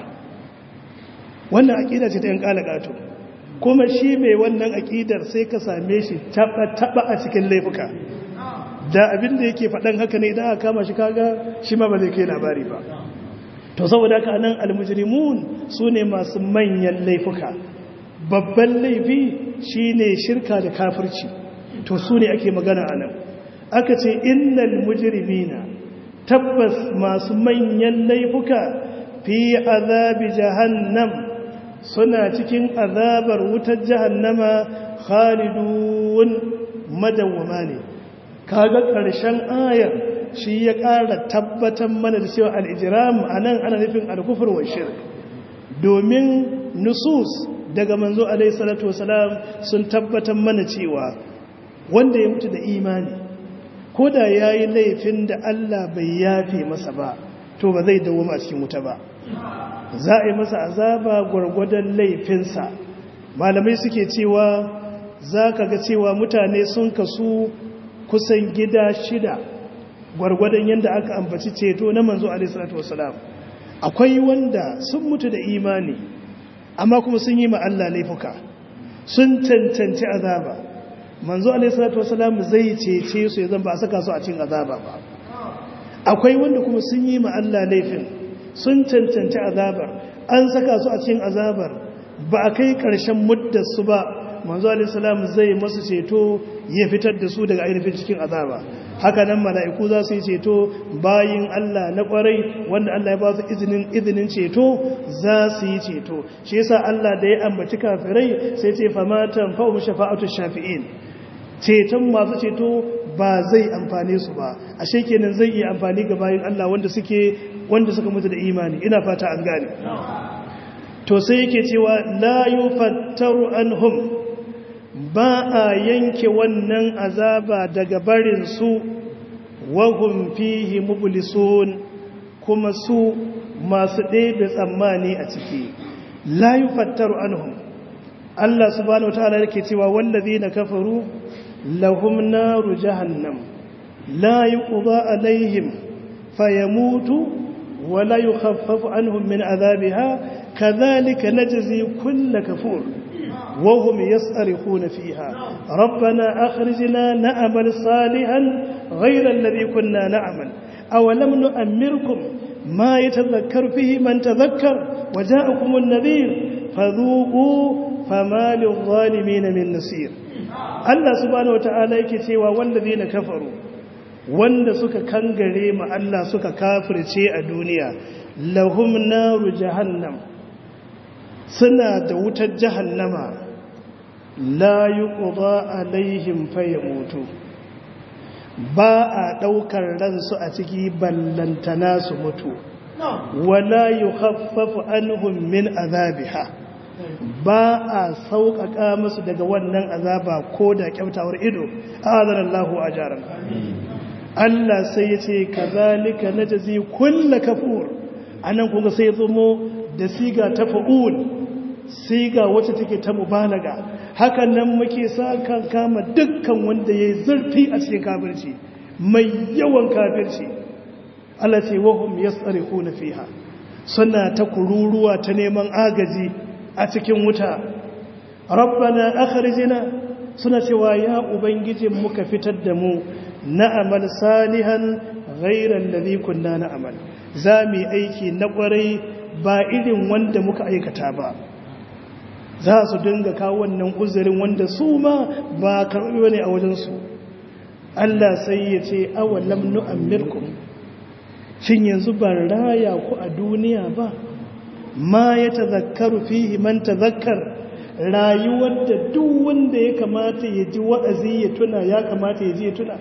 wannan aqida ce ta yan kalakato kuma shi mai wannan aqidar sai ka same shi taba a cikin laifuka da abin da yake faɗan haka ne idan aka kama shi kaga shi ma ba zai kai labari ba to saboda haka nan almujrimun sune masu manyan laifuka babban laifi shine shirka da kafirci to sune ake magana anan aka ce innal mujrimina tabbas masu manyan laifuka fi azabi jahannam suna cikin azabar wutar jahannama khalidun madawwama ne kaga ƙarshen ayar shi ya ƙara tabbatar mana da cewa al'ijiram a nan ana nufin alkufur wa shirk domin nusus daga manzo alaihissalatu wasalam sun tabbatar mana cewa wanda ya mutu da imani ko da ya yi laifin da Allah bai yafe masa ba to ba zai dawo a cikin wuta ba za a yi masa azaba gwargwadon laifinsa malamai suke cewa za ka ga cewa mutane sun kasu kusan gida 6 gwargwadon yadda aka ambaci ceto na manzo alaihissalatu wasalam akwai wanda sun mutu da imani amma kuma sun yi ma Allah laifuka sun cancanci azaba manzo alaihissalatu wasalam zai cece su ya zan ba a saka su a cikin azaba ba akwai wanda kuma sun yi ma Allah laifin sun cancanci azabar an saka su a cikin azabar ba a kai ƙarshen muddar su ba manzo alaihissalam zai masu ceto ya fitar da su daga ainihin cikin azaba haka nan mala'iku za su yi ceto bayin Allah na kwarai wanda Allah ya ba su izinin ceto za su yi ceto shi yasa Allah da ya ambaci kafirai sai ce famatan fa'u shafa'atu shafi'in ceton masu ceto ba zai amfane su ba ashe kenan zai iya amfani ga bayin Allah wanda suka mutu da imani ina fata an gane to sai yake cewa la yufattaru anhum ba a yanke wannan azaba daga barinsu wahum fihi mublisun kuma su masu ɗebe tsammani a ciki la yufattaru anhum Allah subhanahu wataala yake cewa wallazina kafaru lahum naru jahannam la yuqda alaihim fayamutu wa la yukhaffafu anhum min azabiha kadhalika najzi kull kafur وهم يصرخون فيها ربنا أخرجنا نعمل صالحا غير الذي كنا نعمل أولم نؤمركم ما يتذكر فيه من تذكر وجاءكم النذير فذوقوا فما للظالمين من نصير الله سبحانه وتعالى يكتوى والذين كفروا wanda suka kangare ma Allah suka kafirce a duniya lahum naru jahannam suna da wutar jahannama la yuqda alaihim fayamutu ba a daukar ransu a ciki ballantana su mutu wala yukhaffafu anhum min azabiha ba a sauƙaƙa musu daga wannan azaba ko da kyautawar ido azanallahu ajaran Allah sai ya ce kazalika najzi kullu kafur anan kuma sai zumo da siga ta fa'ul siga wacce take ta mubalaga hakan nan muke sa kan kama dukkan wanda yayi zurfi a cikin kafirci mai yawan kafirci Allah ce wahum yasrifuna fiha suna ta kururuwa ta neman agaji a cikin wuta rabbana akhrijna suna cewa ya ubangijin muka fitar da mu na'amal salihan ghayra alladhi kunna na'mal zami aiki na kwarai ba irin wanda muka aikata ba za su dinga kawo wannan uzurin wanda su ma ba karɓi bane a wajensu Allah sai ya ce awalam nu'ammirkum shin yanzu ban raya ku a duniya ba ma ya tazakkaru fihi man tazakkar rayuwar da duk wanda ya kamata ya ji wa'azi ya tuna ya kamata ya ji ya tuna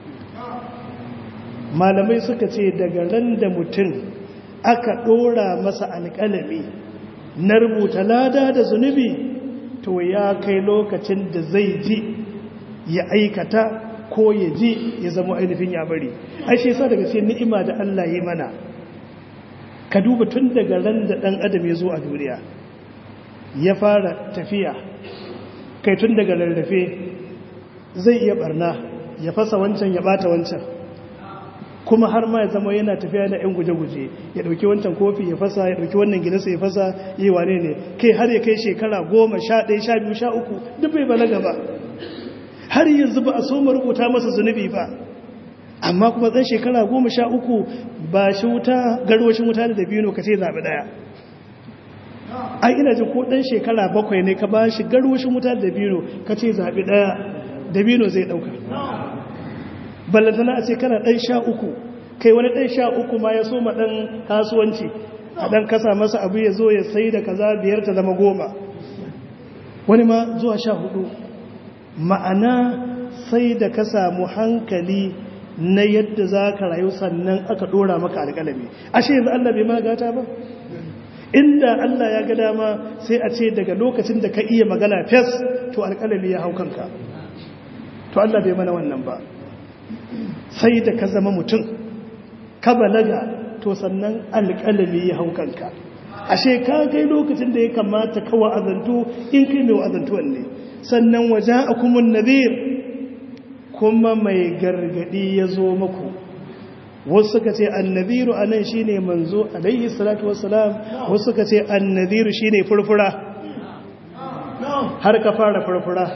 malamai suka ce daga ran da mutum aka ɗora masa alƙalami na rubuta lada da zunubi to ya kai lokacin da zai ji ya aikata ko ya ji ya zama ainihin ya bari ai shi yasa daga cikin ni'ima da Allah ya mana ka duba tun daga ran da ɗan adam ya zo a duniya ya fara tafiya kai tun daga rarrafe zai iya barna ya fasa wancan ya bata wancan kuma har ma ya zama yana tafiya da 'yan guje-guje ya ɗauki wancan kofi ya fasa ya ɗauki wannan gidansa ya fasa yi wane ne kai har ya kai shekara 10 11 12 13 duk bai balaga ba har yanzu ba a so rubuta masa zunubi ba amma kuma ɗan shekara 13 ba shi wuta garwashin wuta da dabino ka ce zaɓi ɗaya ai ina ji ko ɗan shekara 7 ne ka ba shi garwashin wuta da dabino ka ce zaɓi ɗaya dabino zai ɗauka ballantana a ce kana ɗan 13 kai wani ɗan 13 ma ya so ma ɗan kasuwanci a ɗan kasa masa abu ya zo ya sai da kaza 5 ta zama 10 wani ma zuwa 14 ma'ana sai da ka samu hankali na yadda za ka rayu sannan aka ɗora maka alƙalami ashe yanzu Allah bai ma gata ba inda Allah ya ga dama sai a ce daga lokacin da ka iya magana fes to alƙalami ya hau kanka to Allah bai mana wannan ba sai da ka zama mutum ka balaga to sannan alƙalami ya hau kanka ashe ka kai lokacin da ya kamata ka wa'azantu in kai mai wa'azantuwan ne sannan waja'akumun nadhir kuma mai gargadi ya zo muku wasu suka ce annadhiru anan shine manzo alaihi salatu wassalam wasu suka ce annadhiru shine furfura har ka fara furfura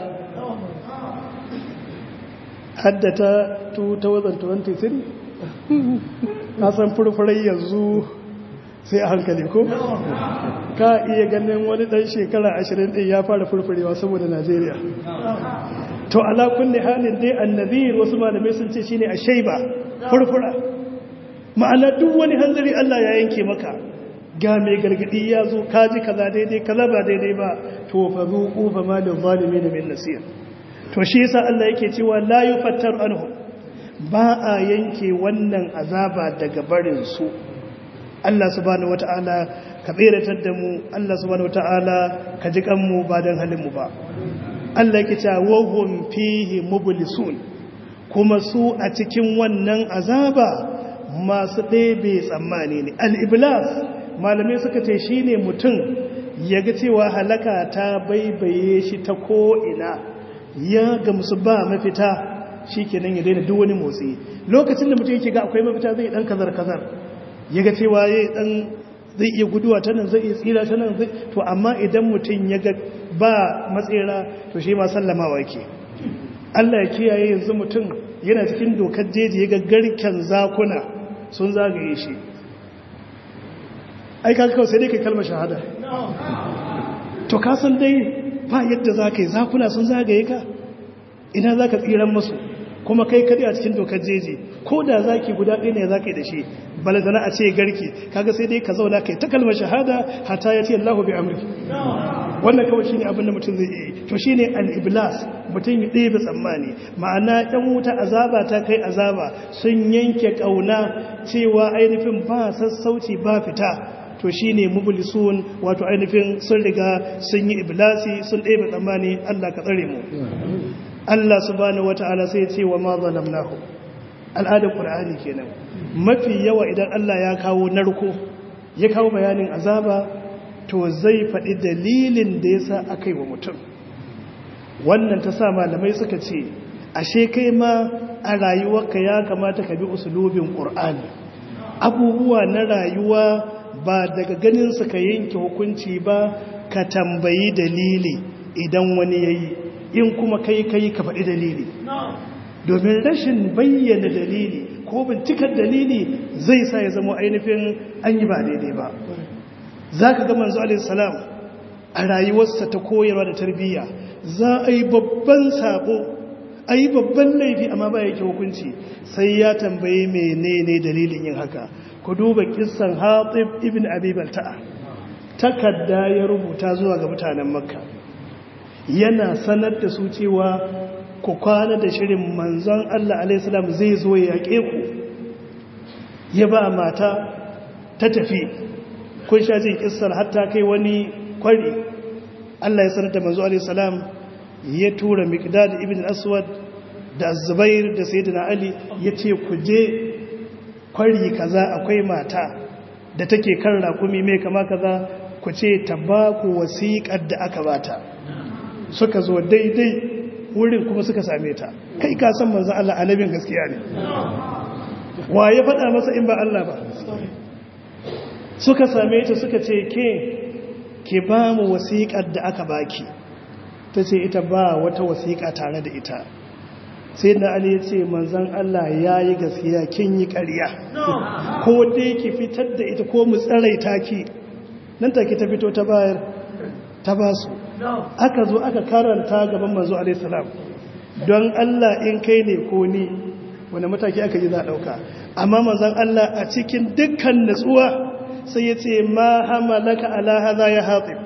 haddata 2023 na san furfurai yanzu sai a hankali ko ka iya ganin wani dan shekara 20 din ya fara furfurewa saboda Najeriya to ala kulli halin dai annabiyir wasu malamai sun ce shine ashayba furfura ma'ana duk wani hanzari Allah ya yanke maka ga mai gargadi ya zo kaji kaza daidai kaza ba daidai ba to fa zuqu fa ma lil zalimin min nasir to shi yasa Allah yake cewa la yufattar anhu ba a yanke wannan azaba daga barin su Allah subhanahu wataala ka tsiratar da mu Allah subhanahu wataala ka ji kanmu ba dan halin mu ba Allah yake cewa wahum fihi mublisun kuma su a cikin wannan azaba masu ɗebe tsammani ne al-iblas malamai suka ce shine mutum yaga cewa halaka ta baibaye shi ta ko ina ya gamsu ba mafita shikenan ya daina duk wani motsi lokacin da mutum yake ga akwai mafita zai dan kazar yaga cewa zai iya guduwa ta nan zai iya tsira ta nan to amma idan mutum ya ga ba matsira to shi ma sallamawa yake Allah ya kiyaye yanzu mutum yana cikin dokar jeji ya ga garken zakuna sun zagaye shi ai ka kawai sai dai kai kalmar shahada to ka san dai ba yadda za ka yi zakuna sun zagaye ka ina za ka tsiran masu kuma kai kaɗi a cikin dokar jeji ko da zaki guda ɗaya ne za ka yi da shi balazana a ce garke kaga sai dai ka zauna kai ta kalmar shahada hata ya ce Allahu bi amri wannan kawai shine abin da mutum zai yi to shine al-iblas mutum ya ɗebe tsammani ma'ana ɗan wuta azaba ta kai azaba sun yanke ƙauna cewa ainihin ba sassauci ba fita to shine mublisun wato ainihin sun riga sun yi iblasi sun ɗebe tsammani Allah ka tsare mu Allah subhanahu wata'ala sai ya ce wa ma zalamnahu al'adar qur'ani kenan mafi yawa idan Allah ya kawo narko ya kawo bayanin azaba to zai faɗi dalilin da yasa akai wa mutum wannan ta sa malamai suka ce ashe kai ma a rayuwarka ya kamata ka bi usulubin qur'ani abubuwa na rayuwa ba daga ganin su ka yanke hukunci ba ka tambayi dalili idan wani yayi in kuma kai ka faɗi dalili domin rashin bayyana dalili ko bincikar dalili zai sa ya zama ainihin an yi ba daidai ba za ka ga manzo alaihissalam a rayuwarsa ta koyarwa da tarbiyya za a yi babban sabo a yi babban laifi amma ba yake hukunci sai ya tambaye menene dalilin yin haka ku duba kissan Hatib ibn Abi Balta'a takarda ya rubuta zuwa ga mutanen Makka yana sanar da su cewa ku kwana da shirin manzon Allah alaihissalam zai zo ya yaƙe ku ya ba mata ta tafi kun sha jin kissar hatta kai wani kwari Allah ya sanar da manzo alaihissalam ya tura Miqdad ibn Aswad da Zubair da Sayyidina Ali ya ce ku je kwari kaza akwai mata da take kan raƙumi mai kama kaza ku ce ta ba ku wasiƙar da aka bata. Suka zo daidai wurin kuma suka same ta. Kai ka san manzon Allah annabin gaskiya ne, wa ya faɗa masa in ba Allah ba? Suka same ta suka ce ke ba mu wasiƙar da aka baki. Ta ce ita ba wata wasiƙa tare da ita. Sai na Ali ya ce manzon Allah ya yi gaskiya, kin yi ƙarya, ko dai ki fitar da ita ko mu tsaraita ki. Nan take ta fito ta bayar ta ba su. Aka zo aka karanta gaban manzo alaihi salam, don Allah in kai ne ko ni wani mataki aka yi za a ɗauka. Amma manzon Allah a cikin dukkan natsuwa sai ya ce ma hamalaka ala hadha ya Hatib.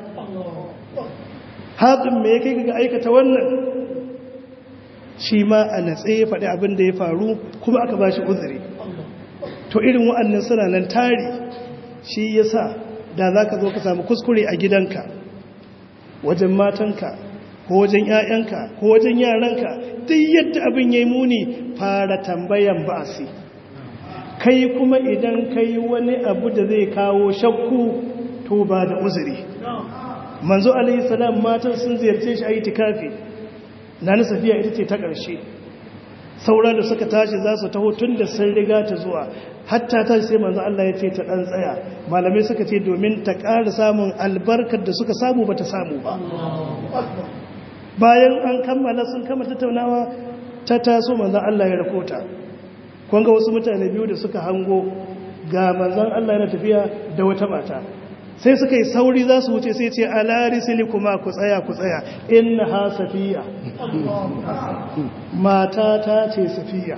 Hatib me kai ga aikata wannan? Shi ma a natse ya faɗi abin da ya faru kuma aka ba shi uzuri. To irin wa'annan suna nan tari. Shi yasa da za ka zo ka samu kuskure a gidanka, wajen matanka ko wajen 'ya'yanka ko wajen yaranka, duk yadda abin ya yi muni fara tambayan ba'asi. Kai kuma idan kai wani abu da zai kawo shakku to ba da uzuri. Manzo alaihi salam matan sun ziyarce shi a itikafi, na Safiya ita ce ta ƙarshe. Saura da suka tashi za su taho tun da sun riga ta zuwa, hatta ta sai manzo Allah ya ce ta ɗan tsaya. Malamai suka ce domin ta ƙara samun albarkar da suka samu ba ta samu ba. Bayan an kammala sun kama tattaunawa, ta taso manzo Allah ya rakota. Kun ga wasu mutane biyu da suka hango ga manzon Allah yana tafiya da wata mata. Sai suka yi sauri za su wuce, sai ce ala risili kuma ku tsaya inna ha Safiya, mata ta ce Safiya.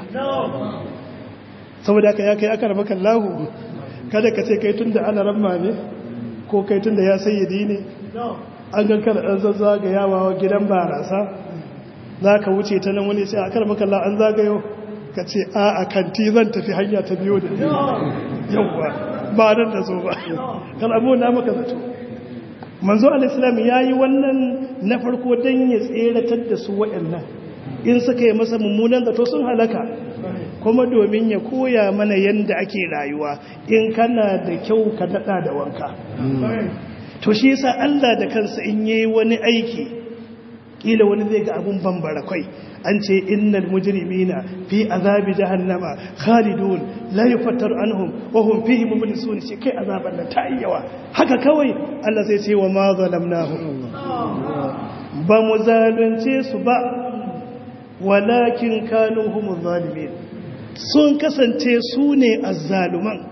Saboda ya kai aka raba kallahu, kada ka ce kai tun da ana ramma ne ko kai tun da ya sayyadi ne, an gan kada ɗan zazzaga yawa gidan barasa za ka wuce ta nan wani sai aka raba kallahu an zagayo ka ce a kanti zan tafi hanya ta biyo da yauwa ba nan da zo ba, kalamu na maka zato. Manzo al-Islam ya yi wannan na farko don ya tseratar da su waɗannan in suka yi masa mummunan zato sun halaka, kuma domin ya koya mana yadda ake rayuwa in kana da kyau ka daɗa da wanka. To shi yasa Allah da kansa in yayi wani aiki, kila wani zai ga abun bambara kai, an ce innal mujrimina fi azabi jahannama khalidun la yufattar anhum wa hum fihi mublisun. Shi kai azaban nan ta yawa haka kawai Allah sai ce wa ma zalamnahum, ba mu zalunce su ba, walakin kanu humuz zalimin, sun kasance su ne azzaluman.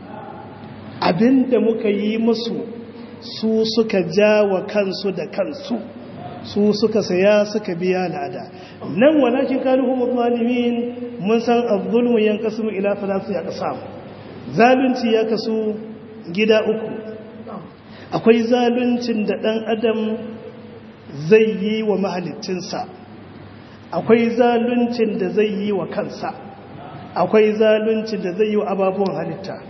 Abinda muka yi musu su suka jawa kansu da kansu, su suka saya suka biya lada. Nan walakin kanu humuz zalimin, mun san az-zulmu yanqasimu ila thalathati aqsam. Zalunci ya kasu gida uku. Akwai zaluncin da dan adam zai yi wa mahaliccinsa, akwai zaluncin da zai yi wa kansa, akwai zaluncin da zai yi wa ababuwan halitta.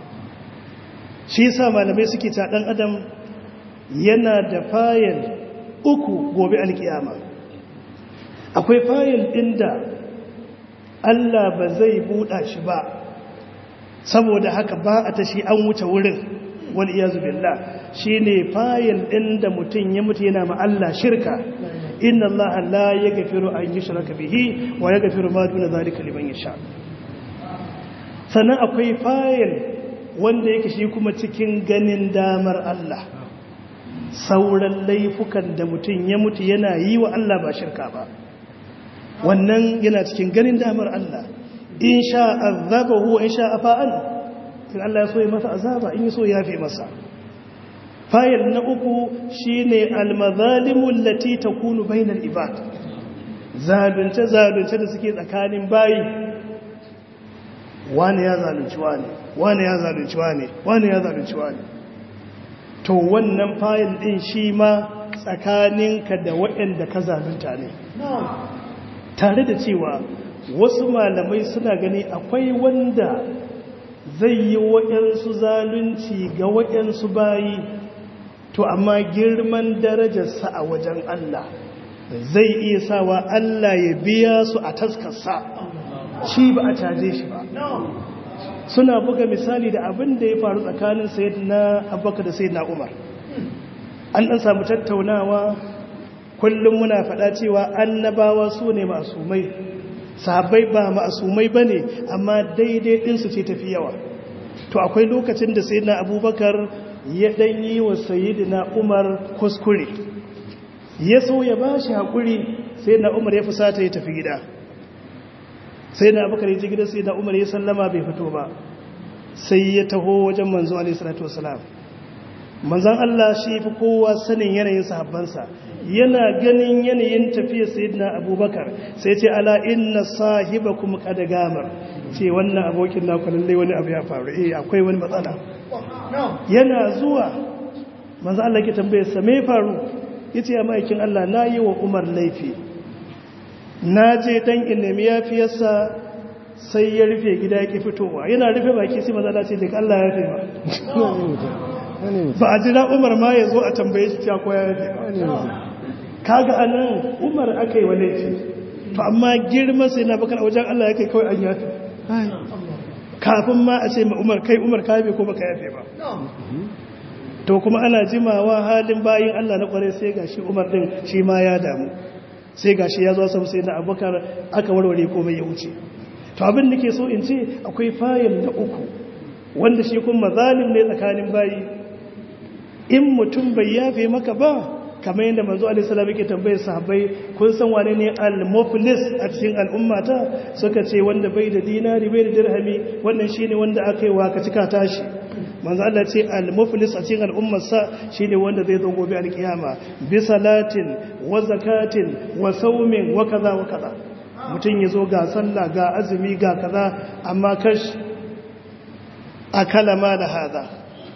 Shi yasa malamai suke ta dan adam yana da fayil uku gobe alkiyama. Akwai fayil ɗin da Allah ba zai buɗa shi ba, saboda haka ba a tashi an wuce wurin, wal iyazu billah. Shine fayil ɗin da mutum ya mutu yana ma Allah shirka. Inna Allah la yaghfiru an yushraka bihi wa yaghfiru ma duna zalika liman yasha. Sannan akwai fayil wanda yake shi kuma cikin ganin damar Allah. Sauran laifukan da mutum ya mutu yana yi wa Allah ba shirka ba, wannan yana cikin ganin damar Allah. In sha azabahu wa in sha afa'an, in Allah ya so ya masa azaba, in ya so ya fi masa. Fayil na uku shine al-mazalimu allati takunu bainal ibad, zalunce da suke tsakanin bayi. Wani ya zalunci wani, wani ya zalunci wani, wani ya zalunci wani. To wannan fayil ɗin shi ma tsakaninka da waɗanda ka zalunta ne. Tare da cewa wasu malamai suna gani akwai wanda zai yi waɗansu zalunci ga waɗansu bayi, to amma girman darajarsa a wajen Allah zai iya sawa Allah ya biya su a taskarsa, shi ba a caje shi ba. suna buga misali da abin da ya faru tsakanin sayyidina Abubakar da sayyidina Umar. An dan samu tattaunawa, kullum muna faɗa cewa annabawa su ne ma'asumai, sahabbai ba ma'asumai bane, amma daidai ɗinsu ce tafi yawa. To akwai lokacin da sayyidina Abubakar ya dan yi wa sayyidina Umar kuskure, ya so ya bashi hakuri, sayyidina Umar ya fusata ya tafi gida. Sayyidina Abubakar ya je gida, sayyidina Umar ya sallama bai fito ba, sai ya taho wajen manzo alaihi salatu wasalam. Manzon Allah shi fi kowa sanin yanayin sahabbansa, yana ganin yanayin tafiyar sayyidina Abubakar sai ce ala inna sahibakum qad gamar, ce wannan abokin naku lalle wani abu ya faru, akwai wani matsala. Yana zuwa manzo Allah ke tambaye sa me faru, yace ya maikin Allah nayi wa Umar laifi, naje dan in nemi yafiyarsa sai ya rufe gida yake fitowa, yana rufe baki sai manzo Allah ce daga Allah ya yafe ba a jira Umar ma ya zo a tambaye shi cewa ko ya yafe kaga anan Umar akai wa laifi, to amma girma sai na bakar wajen Allah yake kawai an yafe, kafin ma a ce ma Umar kai Umar ka yafe ko baka yafe ba. To kuma ana jimawa halin bayin Allah na kware sai gashi Umar din shi ma ya damu, sai gashi ya zo sam sai na Abubakar aka warware komai ya wuce. To abin da ke so in ce akwai fayil na uku wanda shi kuma zalim ne tsakanin bayi. In mutum bai yafe maka ba, kamar yadda manzo alaihi salam yake tambayar sahabbai, kun san wane ne al-muflis a cikin al'ummata? Suka ce wanda bai da dinari bai da dirhami, wannan shine wanda aka yi wa ka cika tashi. Manzo Allah ce al-muflis a cikin al'ummarsa shine wanda zai zo gobe alkiyama bi salatin wa zakatin wa saumin wa kaza wa kaza. Mutum yazo ga sallah ga azumi ga kaza, amma kash akala ma da hada,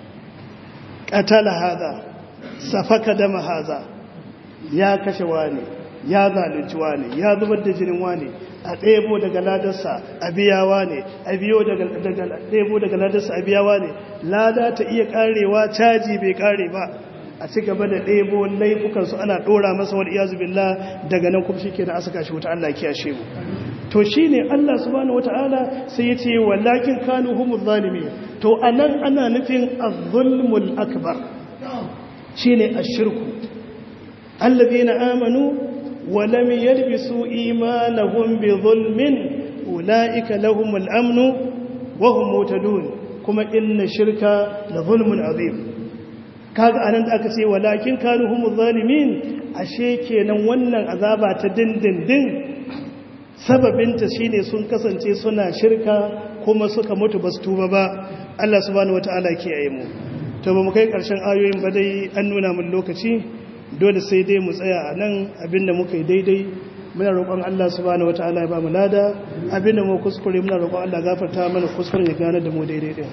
qatala hada, safaka dama hada, ya kashe wani, ya zalunci wani, ya zubar da jinin wani, a ɗebo daga ladarsa a biyawa ne, a ɗebo daga ladarsa a biyawa ne, lada ta iya ƙarewa, caji bai ƙare ba, a ci gaba da ɗebo laifukansu ana ɗora masa wani iyazu billah, daga nan kuma shi ke na asa kashi wuta Allah kiyashe mu. To shi ne Allah subhanahu wata'ala sai ya ce walakin kanu humuz zalimi, to anan ana nufin az-zulmul akbar shine ashirku. Allazina amanu wa lam yalbisu imanahum bi zulmin ulaika lahumul amnu wa hum muhtadun, kuma inna shirka la zulmun azim. Kaga anan da aka ce walakin kanu humuz zalimin, ashe kenan wannan azaba ta dindindin sababinta shine sun kasance suna shirka kuma suka mutu basu tuba ba. Allah subhanahu wataala kiyaye mu. To ba mu kai karshen ayoyin ba dai an nuna mun lokaci, dole sai dai mu tsaya a nan. Abinda muka yi daidai muna roƙon Allah subhanahu wataala ya ba mu lada, abinda mu kuskure muna roƙon Allah gafarta mana kuskure ya gane da mu daidai din.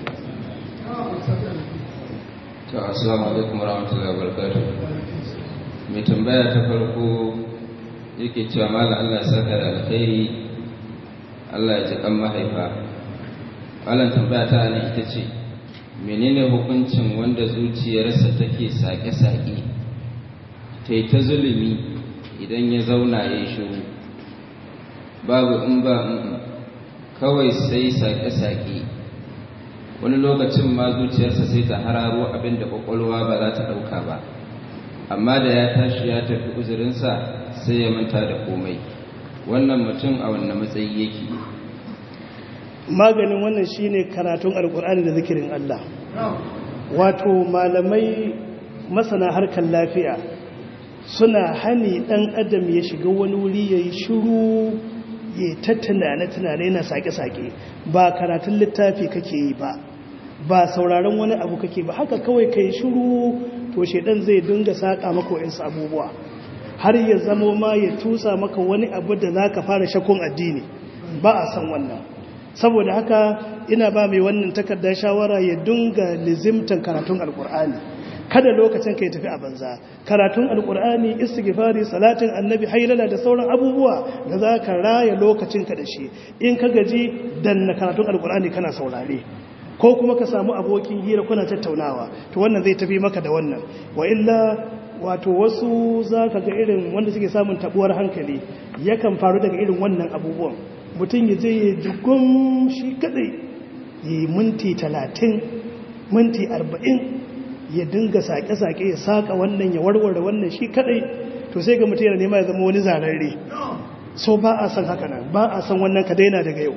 To assalamu alaikum warahmatullahi wabarakatuh. Mai tambaya ta farko yake cewa mallam Allah ya saka da alkhairi, Allah ya ji kan mahaifa. Mallam tambaya ta ne ita ce, menene hukuncin wanda zuciyarsa take sake-sake ta yi ta zulumi idan ya zauna ya yi shiru, babu in ba kawai sai sake-sake, wani lokacin ma zuciyarsa sai ta hararo abin da kwakwalwa ba za ta ɗauka ba, amma da ya tashi ya tafi uzurinsa sai ya manta da komai. Wannan mutum a wannan matsayi yake? Maganin wannan shine karatun alkur'ani da zikirin Allah. Wato malamai masana harkar lafiya suna hani dan adam ya shiga wani wuri yayi shiru, ya ta tunane na sake-sake. Ba karatun littafi kake yi ba sauraron wani abu kake ba, haka kawai kai shiru, to shedan zai dinga saka maka wayansu abubuwa har ya zama ma ya tusa maka wani abu da zaka fara shakun addini. Ba a san wannan. Saboda haka ina ba mai wannan takardar shawara ya dunga lizimtan karatun alkur'ani, kada lokacin ka ya tafi a banza. Karatun alkur'ani, istighfari, salatin annabi, hailala da sauran abubuwa da za ka raya lokacin ka da shi. In ka gaji danna karatun alkur'ani kana saurare, ko kuma ka samu abokin hira kuna tattaunawa, to wannan zai tafi maka da wannan. Wa illa wato wasu za ka ga irin wanda suke samun tabuwar hankali yakan faru daga irin wannan abubuwan. Mutum ya je ya jigun shi kadai yi minti 30 minti 40 ya dinga sake-sake ya saka wannan ya warware wannan shi kadai to sai ga mutum yana nema ya zama wani zararre so ba a san haka nan ba a san wannan ka daina daga yau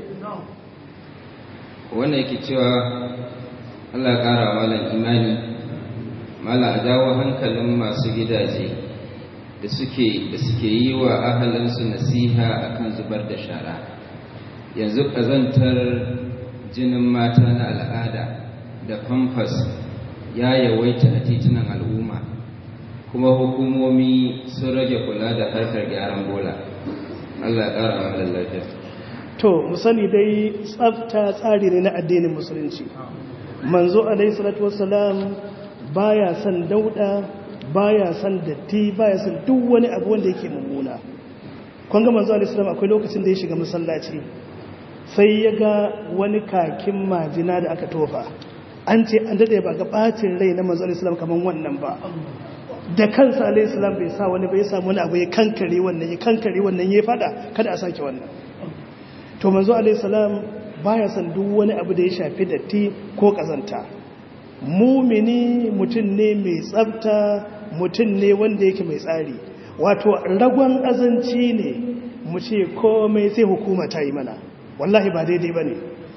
wannan yake cewa Allah ya kara malam imani malam a dawo hankalin masu gidaje da suke yi wa ahalinsu nasiha akan zubar da shara yanzu ƙazantar jinin mata na al'ada da famfas ya yawaita a titunan al'umma kuma hukumomi sun rage kula da harkar gyaran bola. Allah ya ƙara malam lafiya. To musani dai tsafta tsari ne na addinin musulunci. Manzo alaihi salatu wassalam baya son dauda, baya son datti, baya son duk wani abu wanda yake mummuna. Kun ga manzo alaihi salam akwai lokacin da ya shiga masallaci sai ya ga wani kakin majina da aka tofa. An ce an dade ba ga bacin rai na manzo alaihi salam kaman wannan ba. Da kansa alaihi salam bai sa wani bai samu wani abu ya kankare wannan ya fada kada a sake wannan. To manzo alaihi salam baya san duk wani abu da ya shafi datti ko kazanta. Mumini mutum ne mai tsafta, mutum ne wanda yake mai tsari. Wato ragon azanci ne mu ce komai sai hukuma ta yi mana. Wallahi ba daidai bane.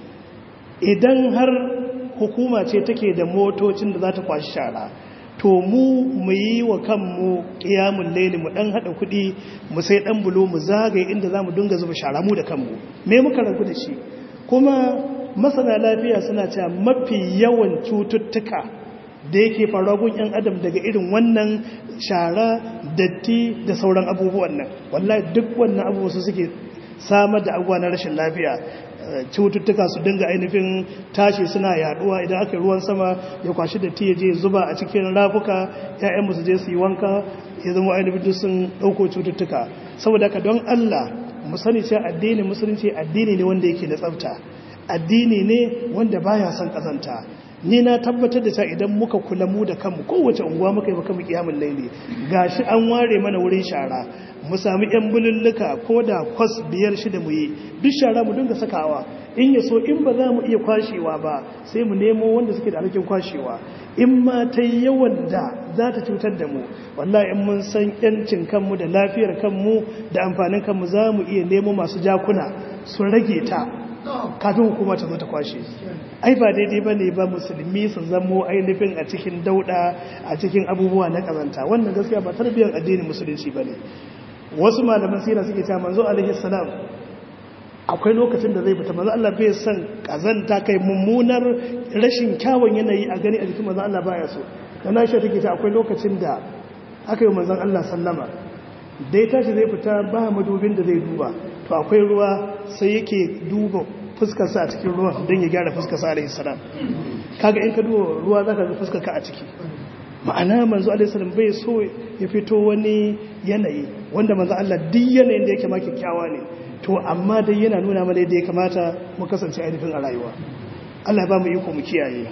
Idan har hukuma ce take da motocin da za ta kwashi shara, to mu yi wa kanmu ƙiyamun laili mu ɗan haɗa kuɗi mu sai ɗan bulo mu zagaye inda za mu dinga zuba shara mu da kanmu me muka ragu da shi kuma masana lafiya suna cewa mafi yawan cututtuka da yake faruwa gun 'yan adam daga irin wannan shara datti da sauran abubuwan nan wallahi duk wannan abubuwa su suke samar da abubuwa na rashin lafiya cututtuka su dinga ainihin tashi suna yaduwa idan aka yi ruwan sama ya kwashi da ya je zuba a cikin rafuka ƴaƴan su je su yi wanka ya zama ainihin sun dauko cututtuka saboda haka don Allah mu sani cewa addinin musulunci addini ne wanda yake da tsafta addini ne wanda baya son kazanta ni na tabbatar da cewa idan muka kula mu da kanmu kowace unguwa muka yi maka mu kiyamul laili gashi an ware mana wurin shara mu sami yan bululluka ko da kwas 5-6 mu yi duk shara mu dinga sakawa in ya so in ba za mu iya kwashewa ba sai mu nemo wanda suke da alhakin kwashewa in ma ta yawan da za ta cutar da mu wallahi in mun san yancin kanmu da lafiyar kanmu da amfanin kanmu za mu iya nemo masu jakuna su rage ta kafin hukuma ta zo ta kwashe ai ba daidai ba ne ba musulmi su zamo ainihin a cikin dauda a cikin abubuwa na kazanta wannan gaskiya ba tarbiyyar addinin musulunci ba ne wasu malaman sira suke cewa manzo alaihi salam akwai lokacin da zai fita manzo Allah bai san kazanta kai mummunar rashin kyawun yanayi a gani a jikin manzo Allah baya so dan Aisha take cewa akwai lokacin da aka yi manzon Allah sallama dai tashi zai fita ba madubin da zai duba to akwai ruwa sai yake duba fuskarsa a cikin ruwan don ya gyara fuskarsa alaihi salam kaga in ka duba ruwa zaka ga fuskarka a ciki ma'ana manzo alaihi salam bai so ya fito wani yanayi wanda manzo Allah duk yanayin da yake ma kyakkyawa ne to amma dai yana nuna mana yadda ya kamata mu kasance ainihin a rayuwa Allah ya ba mu iko mu kiyaye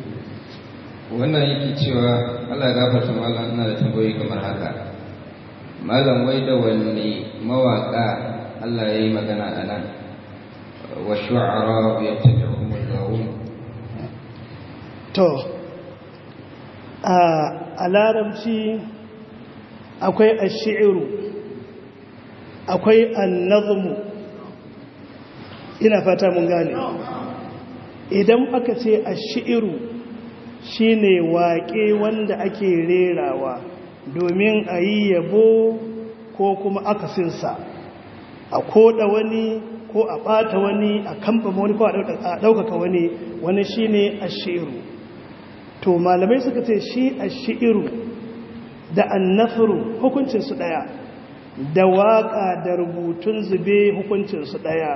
wannan yake cewa Allah ya gafarta mallan ina da tambayoyi kamar haka malam wai da wanne mawaka Allah ya yi magana a nan wa shu'ara yattabi'uhum al-ghawun to a larabci akwai ash-shi'ru akwai an-nazmu ina fata mun gane idan aka ce ash-shi'ru shine waƙe wanda ake rerawa domin a yi yabo ko kuma akasinsa a koda wani ko a ɓata wani a kamfama wani ko a ɗaukaka wani shi ne a shi'iru to malamai suka ce shi a shi'iru da annafiru hukuncinsu ɗaya da waƙa da rubutun zube hukuncinsu ɗaya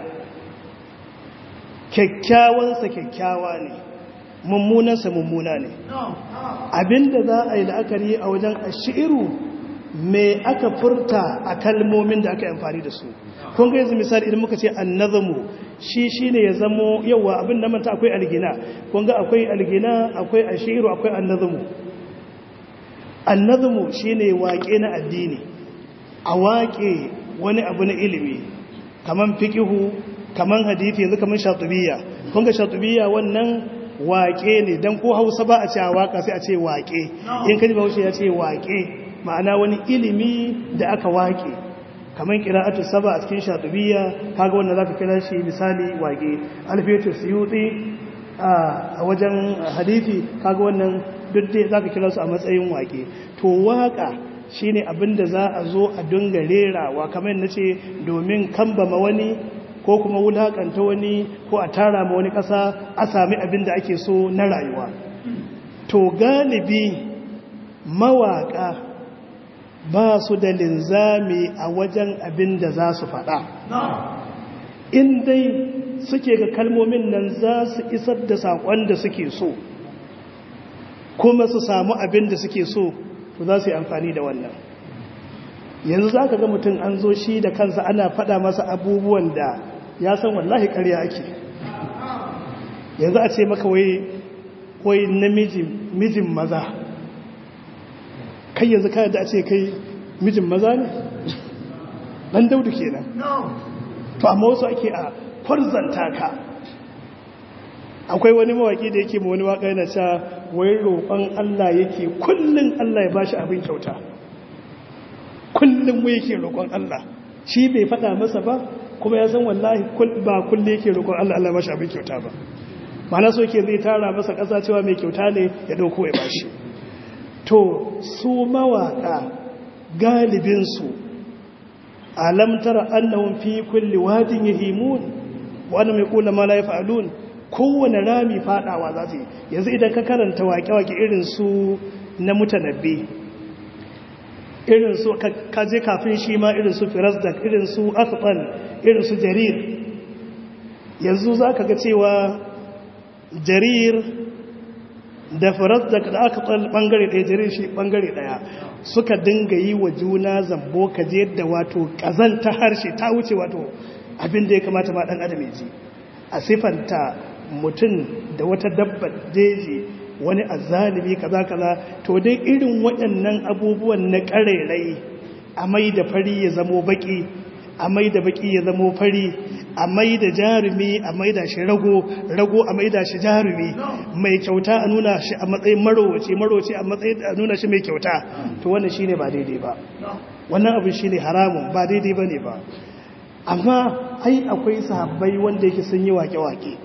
kyakkyawansa kyakkyawa ne mummunansa mummuna ne abinda za a yi la'akari a wajen ashiru me aka furta a kalmomin da aka yi amfani da su kun ga yanzu misali idan muka ce annazamu shi shine ya zamo yawa abin da manta akwai algina kun ga akwai algina akwai ashiru akwai annazamu shine waƙe na addini a waƙe wani abu na ilimi kaman fiqihu kaman hadisi yanzu kaman shatibiyya kun ga shatubiya wannan waƙe ne dan ko Hausa ba a ce waka sai a ce waƙe in kaji Bahaushe ya ce waƙe ma'ana wani ilimi da aka waƙe kamar qira'atu saba a cikin shatubiya kaga wannan zaka kira shi misali waƙe alfiyatu suyuti a wajen hadisi kaga wannan duk dai zaka kira su a matsayin waƙe to waka shine abinda za a zo a dinga rerawa kamar nace domin kambama wani ko kuma wulakanta wani ko a tara ma wani ƙasa a sami abinda ake so na rayuwa to galibi mawaka ba su da linzami a wajen abinda za su faɗa in dai suke ga kalmomin nan za su isar da saƙon da suke so kuma su samu abin da suke so to za su yi amfani da wannan yanzu za ka ga mutum an zo shi da kansa ana faɗa masa abubuwan da ya san wallahi ƙarya ake yanzu a ce maka wai mijin maza kai yanzu kayan da a ce kai mijin maza ne ɗan daudu kenan to amma wasu ake a farzanta ka akwai wani mawaki da yake ma wani waka yana cewa wai roƙon Allah yake kullun Allah ya bashi abin kyauta kullun mu yake roƙon Allah shi bai faɗa masa ba kuma ya san wallahi ba kullun yake roƙon Allah Allah ya bashi abin kyauta ba mana so yake zai tara masa ƙasa cewa mai kyauta ne ya dauko ya bashi to su mawaka galibin su alam tara annahum fi kulli wadin yahimun wa annahum yaquluna ma la yaf'alun kowane rami fadawa za su yi yanzu idan ka karanta waƙe-waƙe irin su na mutanabbi irin su kaje kafin shi ma irin su firasdak irin su athqal irin su jarir yanzu za ka ga cewa jarir da firasdak da athqal bangare ɗaya jarir shi bangare ɗaya suka dinga yi wa juna zambo kaje da wato ƙazanta harshe ta wuce wato abin da ya kamata ma ɗan adam ya ji a sifanta mutum da wata dabbar jeji wani azzalimi kaza to dai irin waɗannan abubuwan na ƙarerai a mai da fari ya zamo baki a mai da baki ya zamo fari a mai da jarumi a mai da shi rago a mai da shi jarumi mai kyauta a nuna shi a matsayin marowace a matsayin a nuna shi mai kyauta to wannan shine ba daidai ba wannan abin shine haramun ba daidai bane ba amma ai akwai sahabbai wanda yake sun yi wake-wake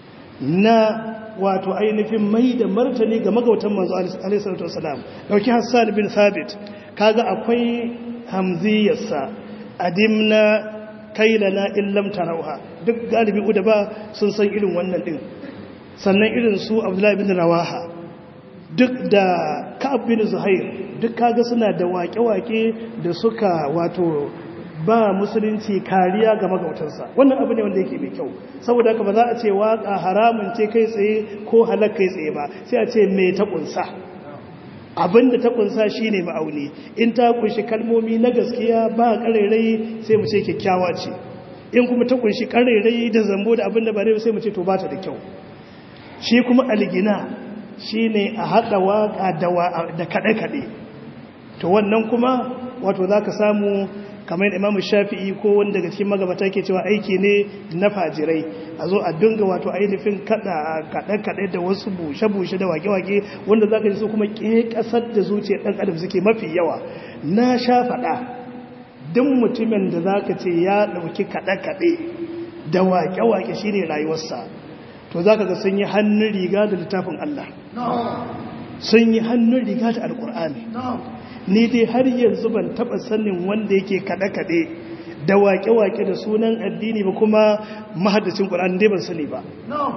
na wato ainihin mai da martani ga magautan manzo alaihi salatu wasalam dauki Hassan bin Thabit kaga akwai hamziyarsa adimna kailana illam tarauha duk galibi udaba sun san irin wannan din sannan irin su Abdullah bin Rawaha duk da Ka'ab bin Zuhair duk kaga suna da wake-wake da suka wato ba musulunci kariya ga magautansa wannan abu ne wanda yake mai kyau saboda haka ba za a ce waka haramun ce kai tsaye ko halak kai tsaye ba sai a ce me ta kunsa abinda ta kunsa shine ma'auni in ta kunshi kalmomi na gaskiya ba karerai sai mu ce kyakkyawa ce in kuma ta kunshi karerai da zambo da abinda ba dai sai mu ce to ba ta da kyau shi kuma algina shine a hada waka da kade-kade to wannan kuma wato zaka samu kamar Imam Shafi'i ko wanda daga cikin magabata ke cewa aiki ne na fajirai a zo a dinga wato ainihin kaɗe da wasu bushe-bushe da wake-wake wanda za ka ji su kuma ke ƙasar da zuciyar ɗan adam suke mafi yawa na sha faɗa duk mutumin da za ka ce ya ɗauki kaɗe-kaɗe da wake-wake shi ne rayuwarsa to za ka ga sun yi hannun riga da littafin Allah sun yi hannun riga da alƙur'ani ni dai har yanzu ban taba sanin wanda yake kada-kade da wake-wake da sunan addini ba kuma mahaddacin Qur'ani dai ban sani ba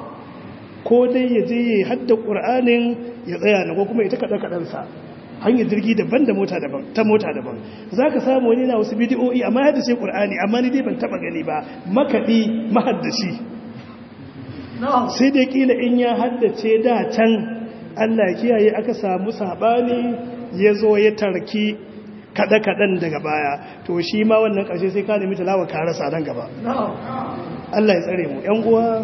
ko dai ya je ya hadda Qur'anin ya tsaya na ko kuma ita kada-kadan sa hanyar jirgi daban da mota daban ta mota daban zaka samu wani na wasu bidiyoyi amma haddace Qur'ani amma ni dai ban taba gani ba makadi mahaddaci sai dai kila in ya haddace da can Allah kiyaye aka samu sabani ya zo ya tarki kaɗe-kaɗen daga baya to shi ma wannan ƙarshe sai ka nemi talawa ka rasa nan gaba Allah ya tsare mu ‘yan uwa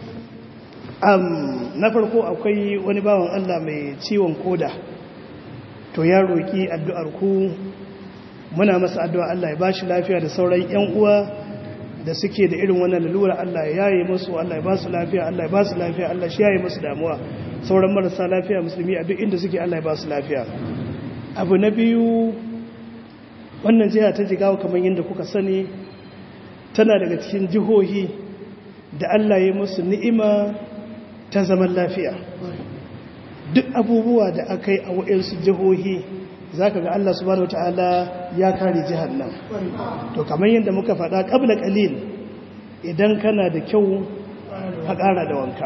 na farko akwai wani bawan Allah mai ciwon koda to ya roƙi addu'ar ku muna masa addu'a Allah ya bashi lafiya da sauran ‘yan uwa da suke da irin wannan lalura Allah ya yaye musu, Allah ya ba su lafiya, Allah ya ba su lafiya, Allah shi yaye musu damuwa. Sauran marasa lafiya musulmi a duk inda suke Allah ya ba su lafiya. Abu na biyu, wannan jiha ta Jigawa kamar yadda kuka sani tana daga cikin jihohi da Allah ya musu ni'ima ta zaman lafiya. Duk abubuwa da aka yi a waɗansu jihohi za ka ga Allah subhanahu wata'ala ya kare jihar nan. To kamar yadda muka faɗa ƙabla ƙalil, idan kana da kyau ka ƙara da wanka.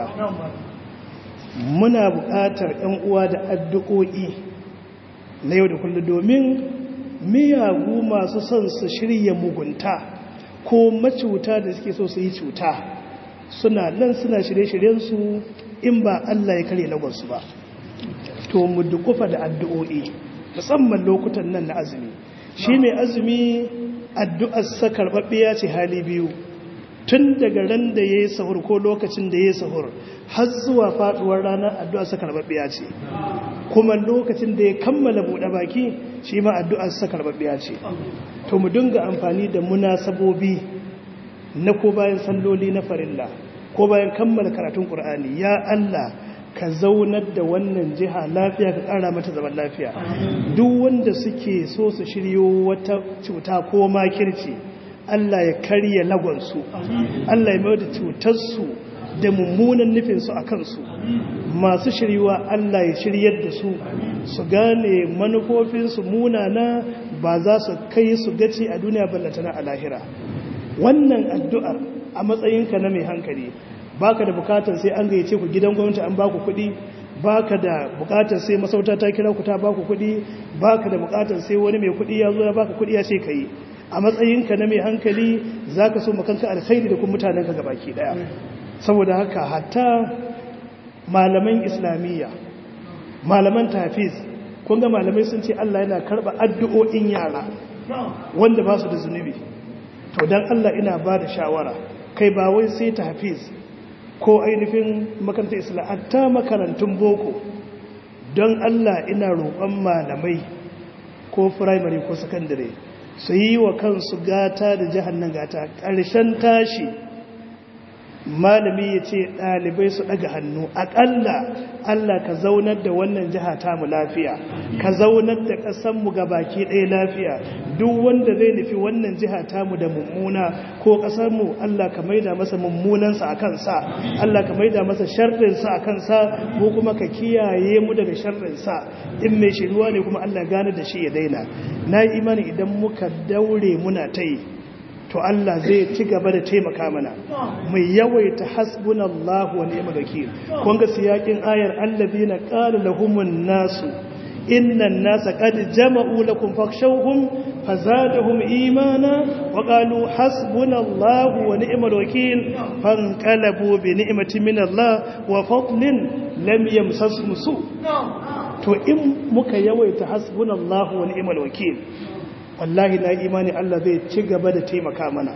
Muna buƙatar ‘yan uwa da addu'o'i na yau da kullum, domin miyagu masu son su shirya mugunta ko macuta da suke so su yi cuta suna nan suna shirye-shiryensu in ba Allah ya kare lagonsu ba. To mu dukufa da addu'o'i musamman lokutan nan na azumi. Shi mai azumi addu'arsa karɓaɓɓiya ce hali biyu, tun daga ran da ya yi sahur ko lokacin da ya yi sahur har zuwa faɗuwar ranar addu'arsa karɓaɓɓiya ce, kuma lokacin da ya kammala buɗe baki shi ma addu'arsa karɓaɓɓiya ce. To mu dinga amfani da munasabobi na ko bayan salloli na farilla ko bayan kammala karatun ƙur'ani, ya Allah ka zaunar da wannan jiha lafiya, ka ƙara mata zaman lafiya. Duk wanda suke so su shiryo wata cuta ko makirci, Allah ya karya lagonsu, Allah ya mai da cutarsu da mummunan nufinsu a kansu. Masu shiryuwa Allah ya shiryar da su, su gane manufofinsu munana ba za su kai su gaci a duniya ballatana a lahira. Wannan addu'ar a matsayinka na mai hankali, baka da bukatar sai an gayyace ku gidan gwamnati an baku kuɗi, baka da bukatar sai masauta ta kira ku ta baku kuɗi, baka da bukatar sai wani mai kuɗi ya zo ya baka kuɗi ya ce kai. A matsayinka na mai hankali zaka so makanka alkhairi da kuma mutanenka gabaki daya. Saboda haka hatta malaman islamiyya, malaman tafiz, kun ga malamai sun ce Allah yana karba addu'o'in yara wanda ba su da zunubi. To dan Allah ina ba da shawara, kai ba wai sai tafiz ko ainihin makarantar islam, hatta makarantun boko, don Allah ina roƙon malamai ko firamare ko sakandare su yi wa kansu gata da jahannan gata. Ƙarshen tashi malami ya ce ɗalibai su ɗaga hannu, aƙalla Allah ka zaunar da wannan jiha tamu lafiya, ka zaunar da ƙasanmu ga baki ɗaya lafiya. Duk wanda zai nufi wannan jiha tamu da mummuna ko ƙasarmu, Allah ka maida masa mummunansa a kansa, Allah ka maida masa sharrinsa a kansa, ko kuma ka kiyaye mu daga sharrinsa. In mai shiruwa ne kuma Allah gane da shi ya daina. Na yi imani idan muka daure muna ta yi, to Allah zai ci gaba da taimaka mana. Mai yawaita hasbunallahu wa ni'mal wakeel. Kun ga siyakin ayar allazina qala lahumun nasu innan nasa qad jama'u lakum fakhshawhum fazadahum imana wa qalu hasbunallahu wa ni'mal wakeel fanqalabu bi ni'matin minallah wa fadlin lam yamsashum su. To in muka yawaita hasbunallahu wa ni'mal wakeel, wallahi na imani Allah zai ci gaba da taimaka mana,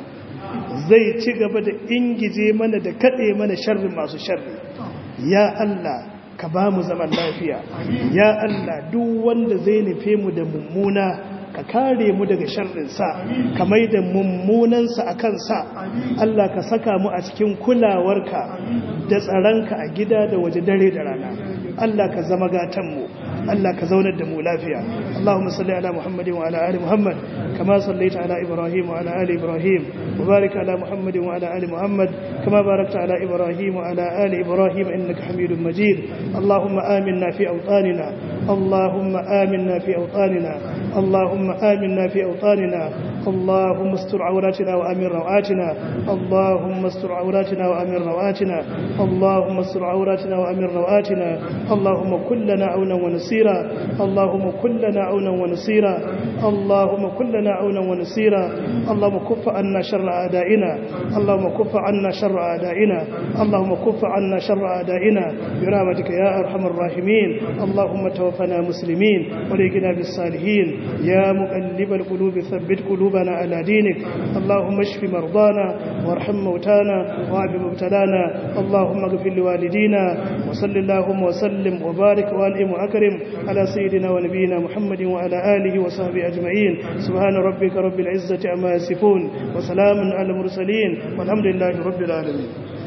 zai ci gaba da ingije mana da kaɗe mana sharrin masu sharri. Ya Allah ka ba mu zaman lafiya, ya Allah duk wanda zai nufe mu da mummuna ka kare mu daga sharrinsa, ka mai da mummunansa a kansa. Allah ka saka mu a cikin kulawarka da tsaronka a gida da waje dare da rana. Allah ka zama gatanmu, Allah ka zaunar da mu lafiya. Allahumma salli ala Muhammadin wa ala ali Muhammad kama sallaita ala Ibrahim wa ala ali Ibrahim, wa barik ala Muhammadin wa ala ali Muhammad kama barakta ala Ibrahim wa ala ali Ibrahim innaka Hamidum Majid. Allahumma aminna fi awtanina, Allahumma aminna fi awtanina, Allahumma aminna fi awtanina. اللهم استر عوراتنا وامن رواتنا، اللهم استر عوراتنا وامن رواتنا، اللهم استر عوراتنا وامن رواتنا. اللهم كن لنا عونا ونصيرا، اللهم كن لنا عونا ونصيرا، اللهم كن لنا عونا ونصيرا. اللهم كف عنا شر اعدائنا، اللهم كف عنا شر اعدائنا، اللهم كف عنا شر اعدائنا برحمتك يا ارحم الراحمين. اللهم توفنا مسلمين ولقنا بالصالحين. يا مقلب القلوب ثبت قلوبنا قلوبنا على دينك اللهم اشف مرضانا وارحم موتانا وعاف مبتلانا اللهم اغفر لوالدينا وصل اللهم وسلم وبارك وانعم واكرم على سيدنا ونبينا محمد وعلى اله وصحبه اجمعين سبحان ربك رب العزه عما يصفون وسلام على المرسلين والحمد لله رب العالمين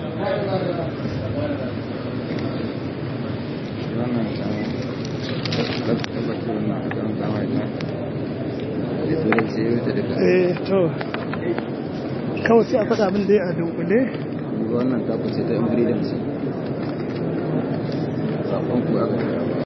to kawai sai a faɗa abin da ya a dunkule wannan ta kuce ta ingredients sakon ku aka